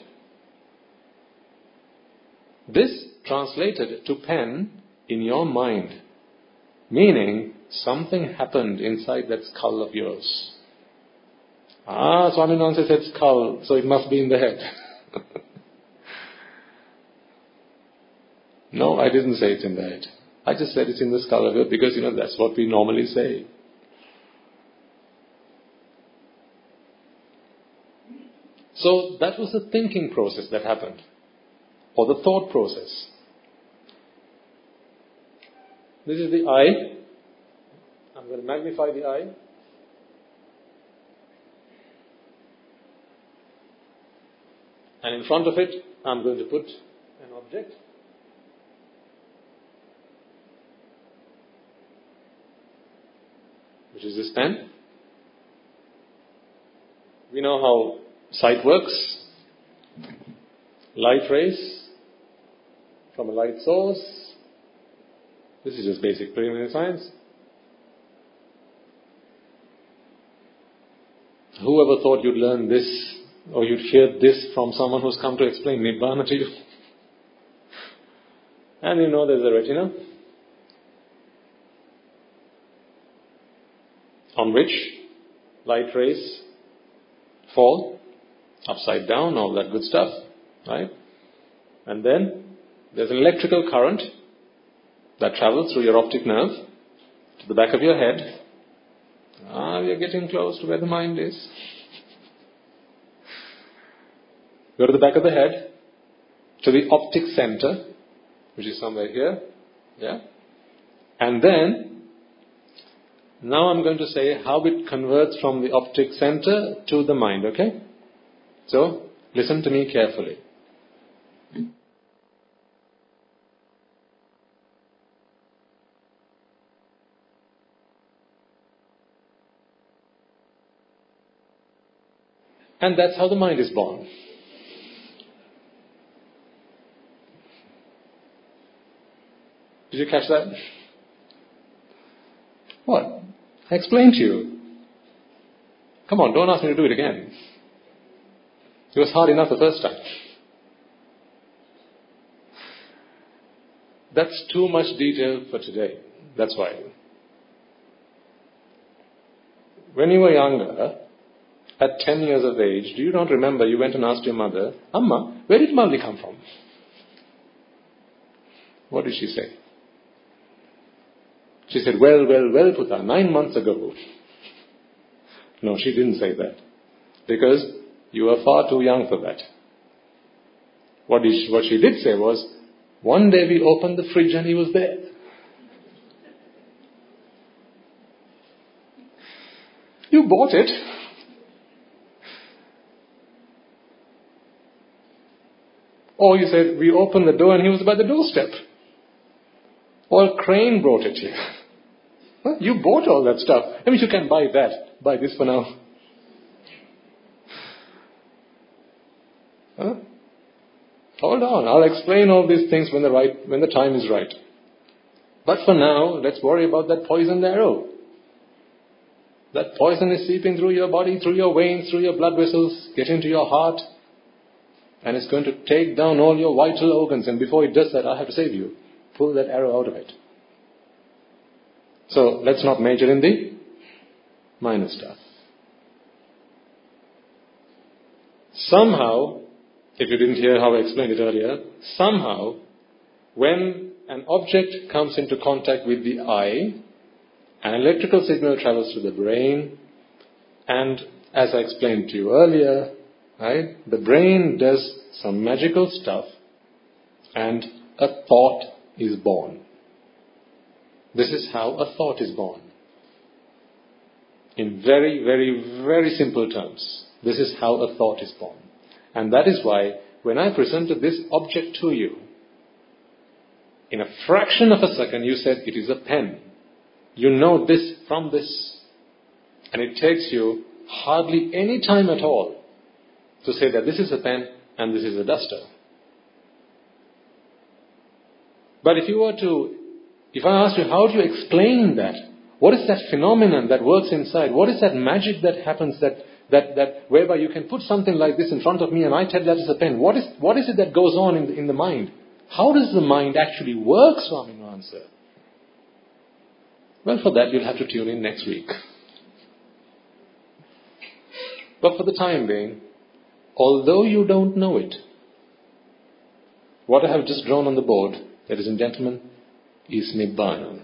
This translated to pen in your mind, meaning something happened inside that skull of yours. Ah, Swaminathan said skull, so it must be in the head. No, I didn't say it's in the head. I just said it's in the skull of it because, you know, that's what we normally say. So that was the thinking process that happened, or the thought process. This is the eye. I'm going to magnify the eye. And in front of it, I'm going to put an object. Which is this pen. We know how sight works. Light rays from a light source. This is just basic preliminary science. Whoever thought you'd learn this or you'd hear this from someone who's come to explain Nibbana to you? And you know there's a retina on which light rays fall upside down, all that good stuff, right? And then there's an electrical current that travels through your optic nerve to the back of your head. Ah, we are getting close to where the mind is. Go to the back of the head, to the optic center, which is somewhere here, yeah? And then, now I'm going to say how it converts from the optic center to the mind, okay? So, listen to me carefully. And that's how the mind is born. Did you catch that? What? I explained to you. Come on, don't ask me to do it again. It was hard enough the first time. That's too much detail for today. That's why. When you were younger, at ten years of age, do you not remember you went and asked your mother, Amma, where did Malli come from? What did she say? She said, well, well, well, Puta, nine months ago. No, she didn't say that. Because you were far too young for that. What, did she, what she did say was, one day we opened the fridge and he was there. You bought it. Or you said, we opened the door and he was by the doorstep. Or a crane brought it here. Huh? You bought all that stuff. I mean, you can buy that. Buy this for now. Huh? Hold on. I'll explain all these things when the right, when the time is right. But for now, let's worry about that poisoned arrow. That poison is seeping through your body, through your veins, through your blood vessels, get into your heart, and it's going to take down all your vital organs. And before it does that, I have to save you. Pull that arrow out of it. So let's not major in the minor stuff. Somehow, if you didn't hear how I explained it earlier, somehow, when an object comes into contact with the eye, an electrical signal travels to the brain, and as I explained to you earlier, right, the brain does some magical stuff, and a thought is born. This is how a thought is born. In very, very, very simple terms, this is how a thought is born. And that is why, when I presented this object to you, in a fraction of a second you said, it is a pen. You know this from this. And it takes you hardly any time at all to say that this is a pen and this is a duster. But if you were to, if I asked you, how do you explain that? What is that phenomenon that works inside? What is that magic that happens that, that, that whereby you can put something like this in front of me and I tell that is a pen? What is, what is it that goes on in the, in the mind? How does the mind actually work, Swami will answer? Well, for that you'll have to tune in next week. But for the time being, although you don't know it, what I have just drawn on the board, ladies and gentlemen, is Nibbana.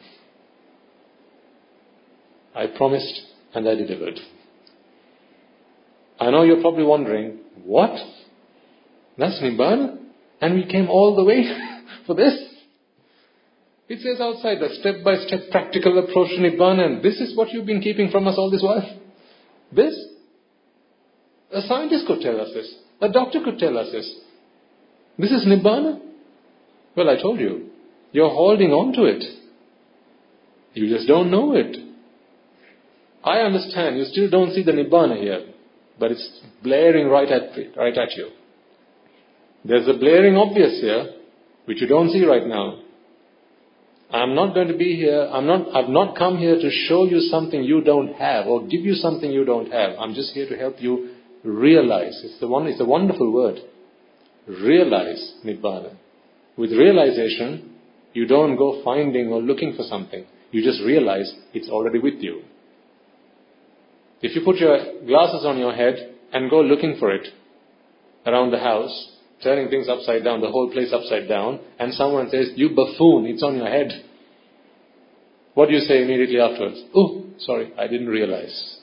I promised and I delivered. I know you're probably wondering, what? That's Nibbana? And we came all the way for this? It says outside the step-by-step practical approach to Nibbana, and this is what you've been keeping from us all this while? This? A scientist could tell us this. A doctor could tell us this. This is Nibbana? Well, I told you. You're holding on to it. You just don't know it. I understand. You still don't see the Nibbana here. But it's blaring right at, right at you. There's a blaring obvious here, which you don't see right now. I'm not going to be here. I'm not, I've not come here to show you something you don't have or give you something you don't have. I'm just here to help you realize. It's the one, it's a wonderful word. Realize Nibbana. With realization, you don't go finding or looking for something. You just realize it's already with you. If you put your glasses on your head and go looking for it around the house, turning things upside down, the whole place upside down, and someone says, you buffoon, it's on your head. What do you say immediately afterwards? Oh, sorry, I didn't realize.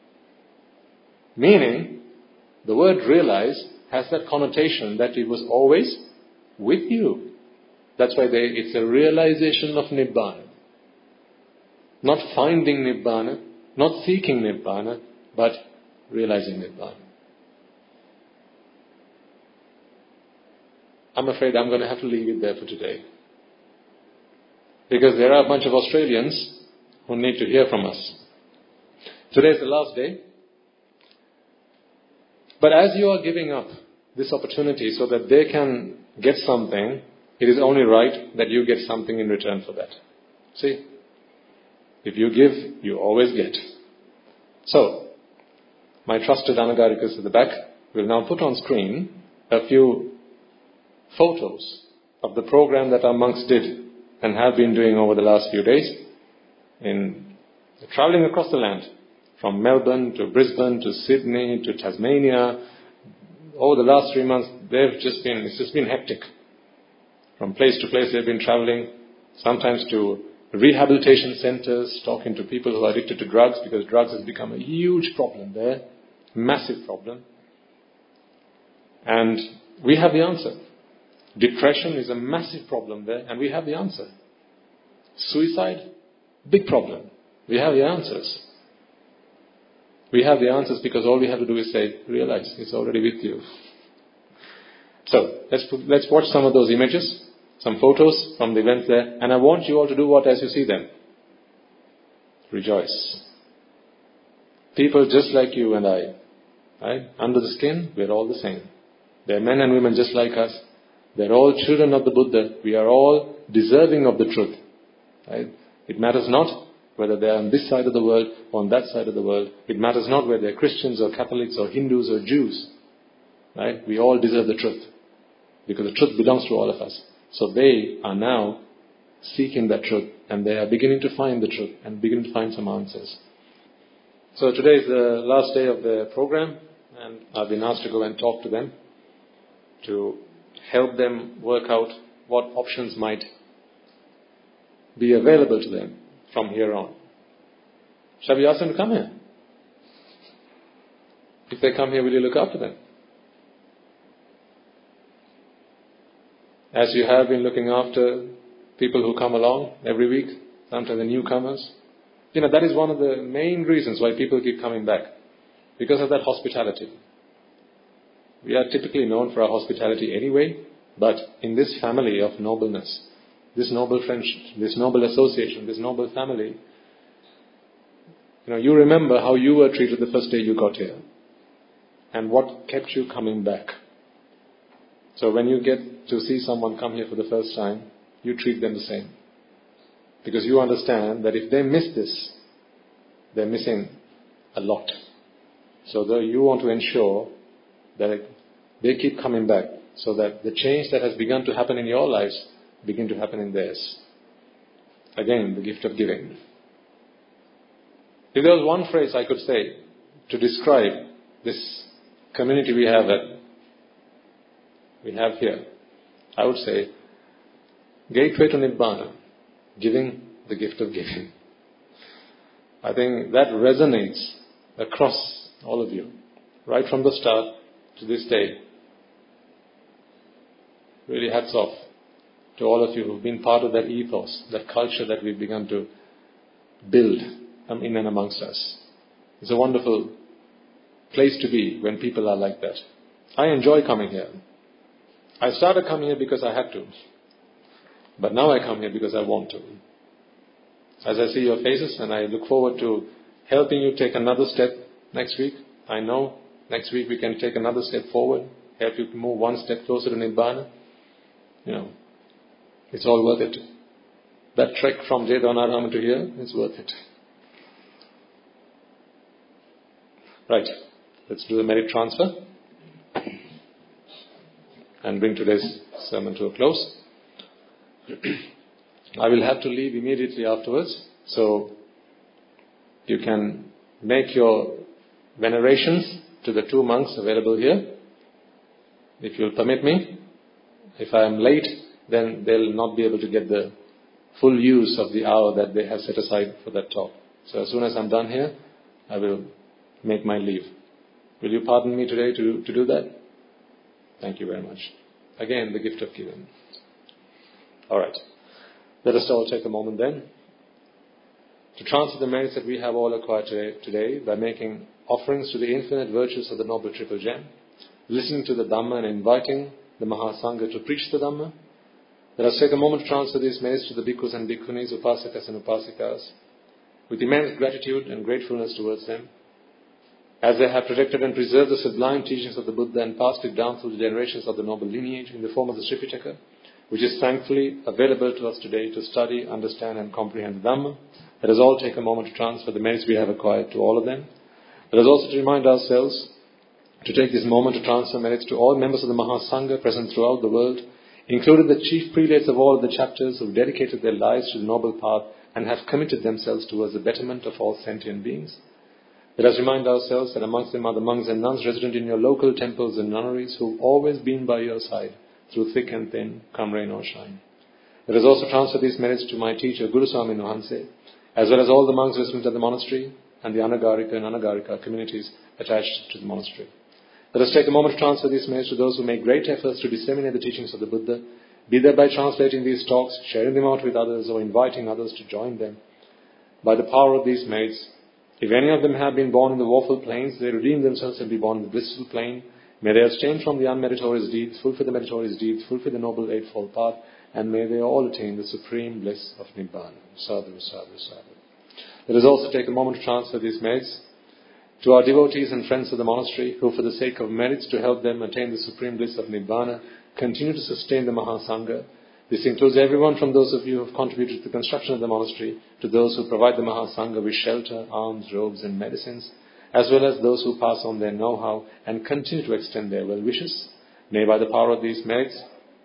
Meaning, the word realize has that connotation that it was always with you. That's why they, it's a realization of Nibbana. Not finding Nibbana, not seeking Nibbana, but realizing Nibbana. I'm afraid I'm going to have to leave it there for today. Because there are a bunch of Australians who need to hear from us. Today is the last day. But as you are giving up this opportunity so that they can get something, it is only right that you get something in return for that. See? If you give, you always get. So, my trusted Anagarikas at the back will now put on screen a few photos of the program that our monks did and have been doing over the last few days in traveling across the land, from Melbourne to Brisbane to Sydney to Tasmania. Over the last three months, they've just been, it's just been hectic. From place to place they've been traveling, sometimes to rehabilitation centers, talking to people who are addicted to drugs, because drugs has become a huge problem there, massive problem. And we have the answer. Depression is a massive problem there, and we have the answer. Suicide, big problem. We have the answers. We have the answers because all we have to do is say, realize it's already with you. So, let's put, let's watch some of those images, some photos from the event there, and I want you all to do what as you see them? Rejoice. People just like you and I, right? Under the skin, we're all the same. They're men and women just like us. They're all children of the Buddha. We are all deserving of the truth. Right? It matters not whether they're on this side of the world or on that side of the world. It matters not whether they're Christians or Catholics or Hindus or Jews. Right? We all deserve the truth. Because the truth belongs to all of us. So they are now seeking that truth. And they are beginning to find the truth and beginning to find some answers. So today is the last day of the program. And I've been asked to go and talk to them, to help them work out what options might be available to them from here on. Shall we ask them to come here? If they come here, will you look after them? As you have been looking after people who come along every week, sometimes the newcomers. You know, that is one of the main reasons why people keep coming back. Because of that hospitality. We are typically known for our hospitality anyway, but in this family of nobleness, this noble friendship, this noble association, this noble family, you know, you remember how you were treated the first day you got here and what kept you coming back. So when you get to see someone come here for the first time, you treat them the same. Because you understand that if they miss this, they're missing a lot. So though you want to ensure that they keep coming back so that the change that has begun to happen in your lives begin to happen in theirs. Again, the gift of giving. If there was one phrase I could say to describe this community we have at, we have here, I would say, gateway to Nibbana, giving the gift of giving. I think that resonates across all of you, right from the start to this day. Really hats off to all of you who've been part of that ethos, that culture that we've begun to build in and amongst us. It's a wonderful place to be when people are like that. I enjoy coming here. I started coming here because I had to. But now I come here because I want to. As I see your faces and I look forward to helping you take another step next week. I know next week we can take another step forward, help you move one step closer to Nibbana. You know, it's all worth it. That trek from Jedanarama to here is worth it. Right, let's do the merit transfer and bring today's sermon to a close. I will have to leave immediately afterwards, so you can make your venerations to the two monks available here, if you'll permit me. If I am late, then they'll not be able to get the full use of the hour that they have set aside for that talk. So as soon as I'm done here, I will make my leave. Will you pardon me today to, to do that? Thank you very much. Again, the gift of giving. All right. Let us all take a moment then to transfer the merits that we have all acquired today, today by making offerings to the infinite virtues of the Noble Triple Gem, listening to the Dhamma and inviting the Mahasangha to preach the Dhamma. Let us take a moment to transfer these merits to the bhikkhus and bhikkhunis, upasakas and upasikas, with immense gratitude and gratefulness towards them, as they have protected and preserved the sublime teachings of the Buddha and passed it down through the generations of the noble lineage in the form of the Tripitaka, which is thankfully available to us today to study, understand and comprehend Dhamma. Let us all take a moment to transfer the merits we have acquired to all of them. Let us also to remind ourselves to take this moment to transfer merits to all members of the Mahasangha present throughout the world included the chief prelates of all of the chapters who dedicated their lives to the noble path and have committed themselves towards the betterment of all sentient beings. Let us remind ourselves that amongst them are the monks and nuns resident in your local temples and nunneries who have always been by your side through thick and thin, come rain or shine. Let us also transfer these merits to my teacher, Guru Swami Nuhanse, as well as all the monks resident at the monastery and the Anagarika and Anagarika communities attached to the monastery. Let us take a moment to transfer these merits to those who make great efforts to disseminate the teachings of the Buddha, be that by translating these talks, sharing them out with others, or inviting others to join them. By the power of these merits, if any of them have been born in the woeful plains, they redeem themselves and be born in the blissful plain. May they abstain from the unmeritorious deeds, fulfill the meritorious deeds, fulfill the noble eightfold path, and may they all attain the supreme bliss of Nibbana. Sadhu, sadhu, sadhu. Let us also take a moment to transfer these merits to our devotees and friends of the monastery, who for the sake of merits to help them attain the supreme bliss of Nibbana, continue to sustain the Mahasangha. This includes everyone from those of you who have contributed to the construction of the monastery, to those who provide the Mahasangha with shelter, alms, robes and medicines, as well as those who pass on their know-how and continue to extend their well wishes. May by the power of these merits,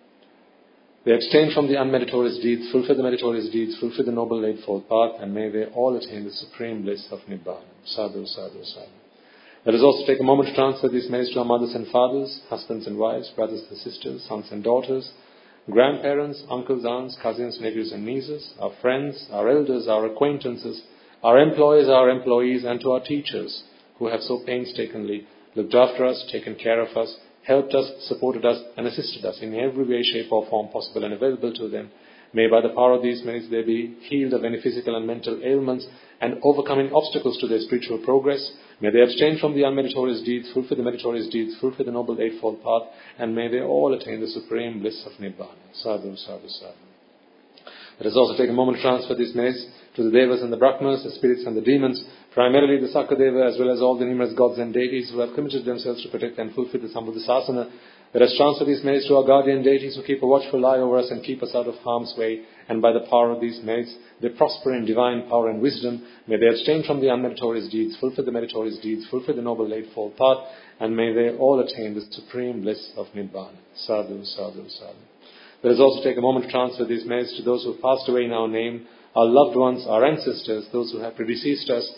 they abstain from the unmeritorious deeds, fulfill the meritorious deeds, fulfill the noble eightfold path, and may they all attain the supreme bliss of Nibbana. Sadhu, sadhu, sadhu. Let us also take a moment to transfer these merits to our mothers and fathers, husbands and wives, brothers and sisters, sons and daughters, grandparents, uncles, aunts, cousins, nephews and nieces, our friends, our elders, our acquaintances, our employers, our employees, and to our teachers, who have so painstakingly looked after us, taken care of us, helped us, supported us, and assisted us in every way, shape or form possible and available to them. May by the power of these merits they be healed of any physical and mental ailments and overcoming obstacles to their spiritual progress. May they abstain from the unmeritorious deeds, fulfill the meritorious deeds, fulfill the noble eightfold path, and may they all attain the supreme bliss of Nibbana. Sadhu, sadhu, sadhu. Let us also take a moment to transfer these merits to the Devas and the Brahmas, the spirits and the demons, primarily the Sakadeva, as well as all the numerous gods and deities who have committed themselves to protect and fulfill the Sambuddhasasana. Let us transfer these merits to our guardian deities who keep a watchful eye over us and keep us out of harm's way, and by the power of these merits, they prosper in divine power and wisdom. May they abstain from the unmeritorious deeds, fulfill the meritorious deeds, fulfill the noble eightfold path, and may they all attain the supreme bliss of Nibbana. Sadhu, sadhu, sadhu. Let us also take a moment to transfer these merits to those who have passed away in our name, our loved ones, our ancestors, those who have predeceased us,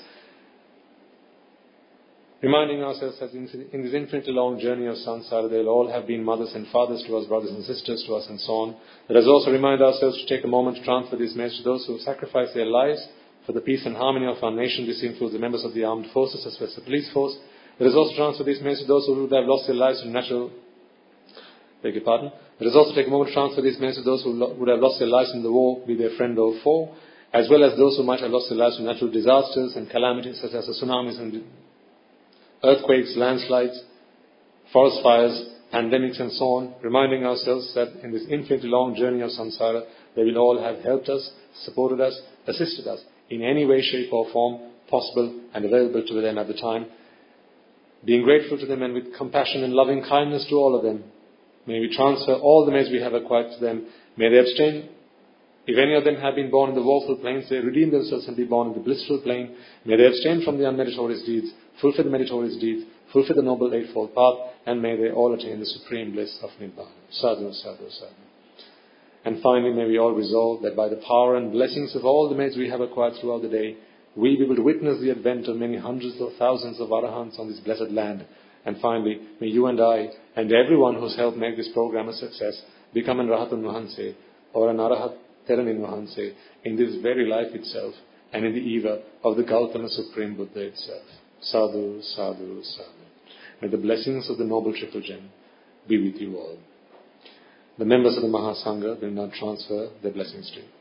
reminding ourselves that in this infinitely long journey of samsara, they will all have been mothers and fathers to us, brothers and sisters to us, and so on. Let us also remind ourselves to take a moment to transfer these merits to those who have sacrificed their lives for the peace and harmony of our nation. This includes the members of the armed forces as well as the police force. Let us also transfer these merits to those who would have lost their lives in natural... Beg your pardon. Let us also take a moment to transfer these merits to those who lo- would have lost their lives in the war, be their friend or foe, as well as those who might have lost their lives in natural disasters and calamities such as the tsunamis and earthquakes, landslides, forest fires, pandemics and so on, reminding ourselves that in this infinitely long journey of samsara, they will all have helped us, supported us, assisted us in any way, shape or form possible and available to them at the time. Being grateful to them and with compassion and loving kindness to all of them, may we transfer all the merits we have acquired to them. May they abstain. If any of them have been born in the woeful plains, they redeem themselves and be born in the blissful plain. May they abstain from the unmeritorious deeds, fulfill the meritorious deeds, fulfill the noble eightfold path, and may they all attain the supreme bliss of Nibbana. Sadhu, sadhu, sadhu. And finally, may we all resolve that by the power and blessings of all the merits we have acquired throughout the day, we be able to witness the advent of many hundreds or thousands of Arahants on this blessed land. And finally, may you and I, and everyone who's helped make this program a success, become an Rahatun Nuhanse, or an Arahat Theranin Nuhanse, in this very life itself, and in the eva of the Gautama Supreme Buddha itself. Sadhu, sadhu, sadhu. May the blessings of the Noble Triple Gem be with you all. The members of the Mahasangha will now transfer their blessings to you.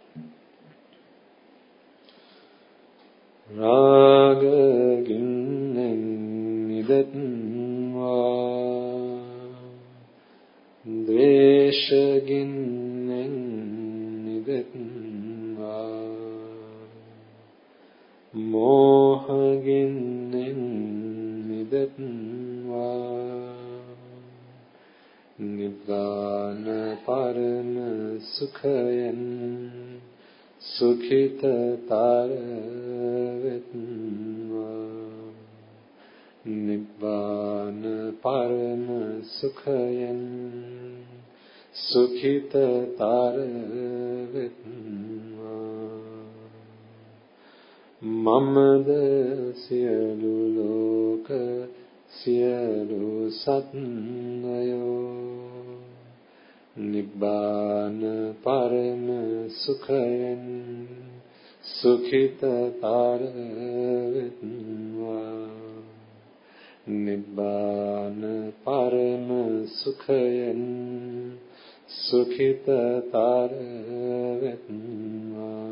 Raga ginnen nidatva Dvesha ginnen nidatva Moha ginnen nidatva Nibbana parana sukhayan Sukhita taravetva Nibbana parana sukhayan සුඛිතතර වෙත්වා. මමද සියලු ලෝක සියලු සත්වයෝ නිබ්බාන පරම සුඛයෙන් සුඛිතතර වෙත්වා. නිබ්බාන පරම සුඛයෙන් සුඛිතතර වෙත්වා.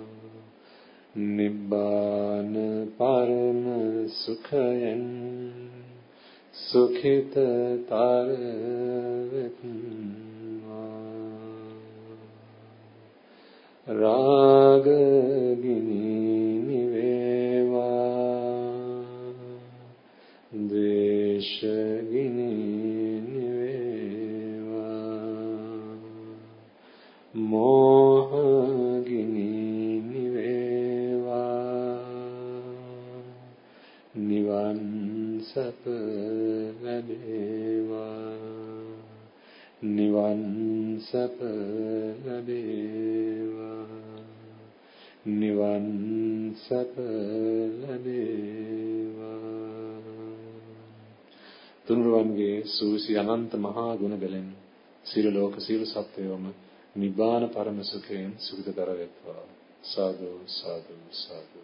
නිබ්බාන පරම සුඛයෙන් සුඛිතතර වෙත්වා. රාගගිනි නිවේවා, ද්වේෂගිනි නිවේවා, මෝහගිනි නිවන් සැප ලැබේවා. නිවන් සැප ලැබේවා. නිවන් සැප ලැබේවා. තුන්රුවන්ගේ සූසි අනන්ත මහා ගුණ බැලෙන් සියලු ලෝක සියලු සත්වයෝම නිබ්බාන පරම සුඛයෙන් සුඛිතතර වෙත්වා. සාදු සාදු සාදු.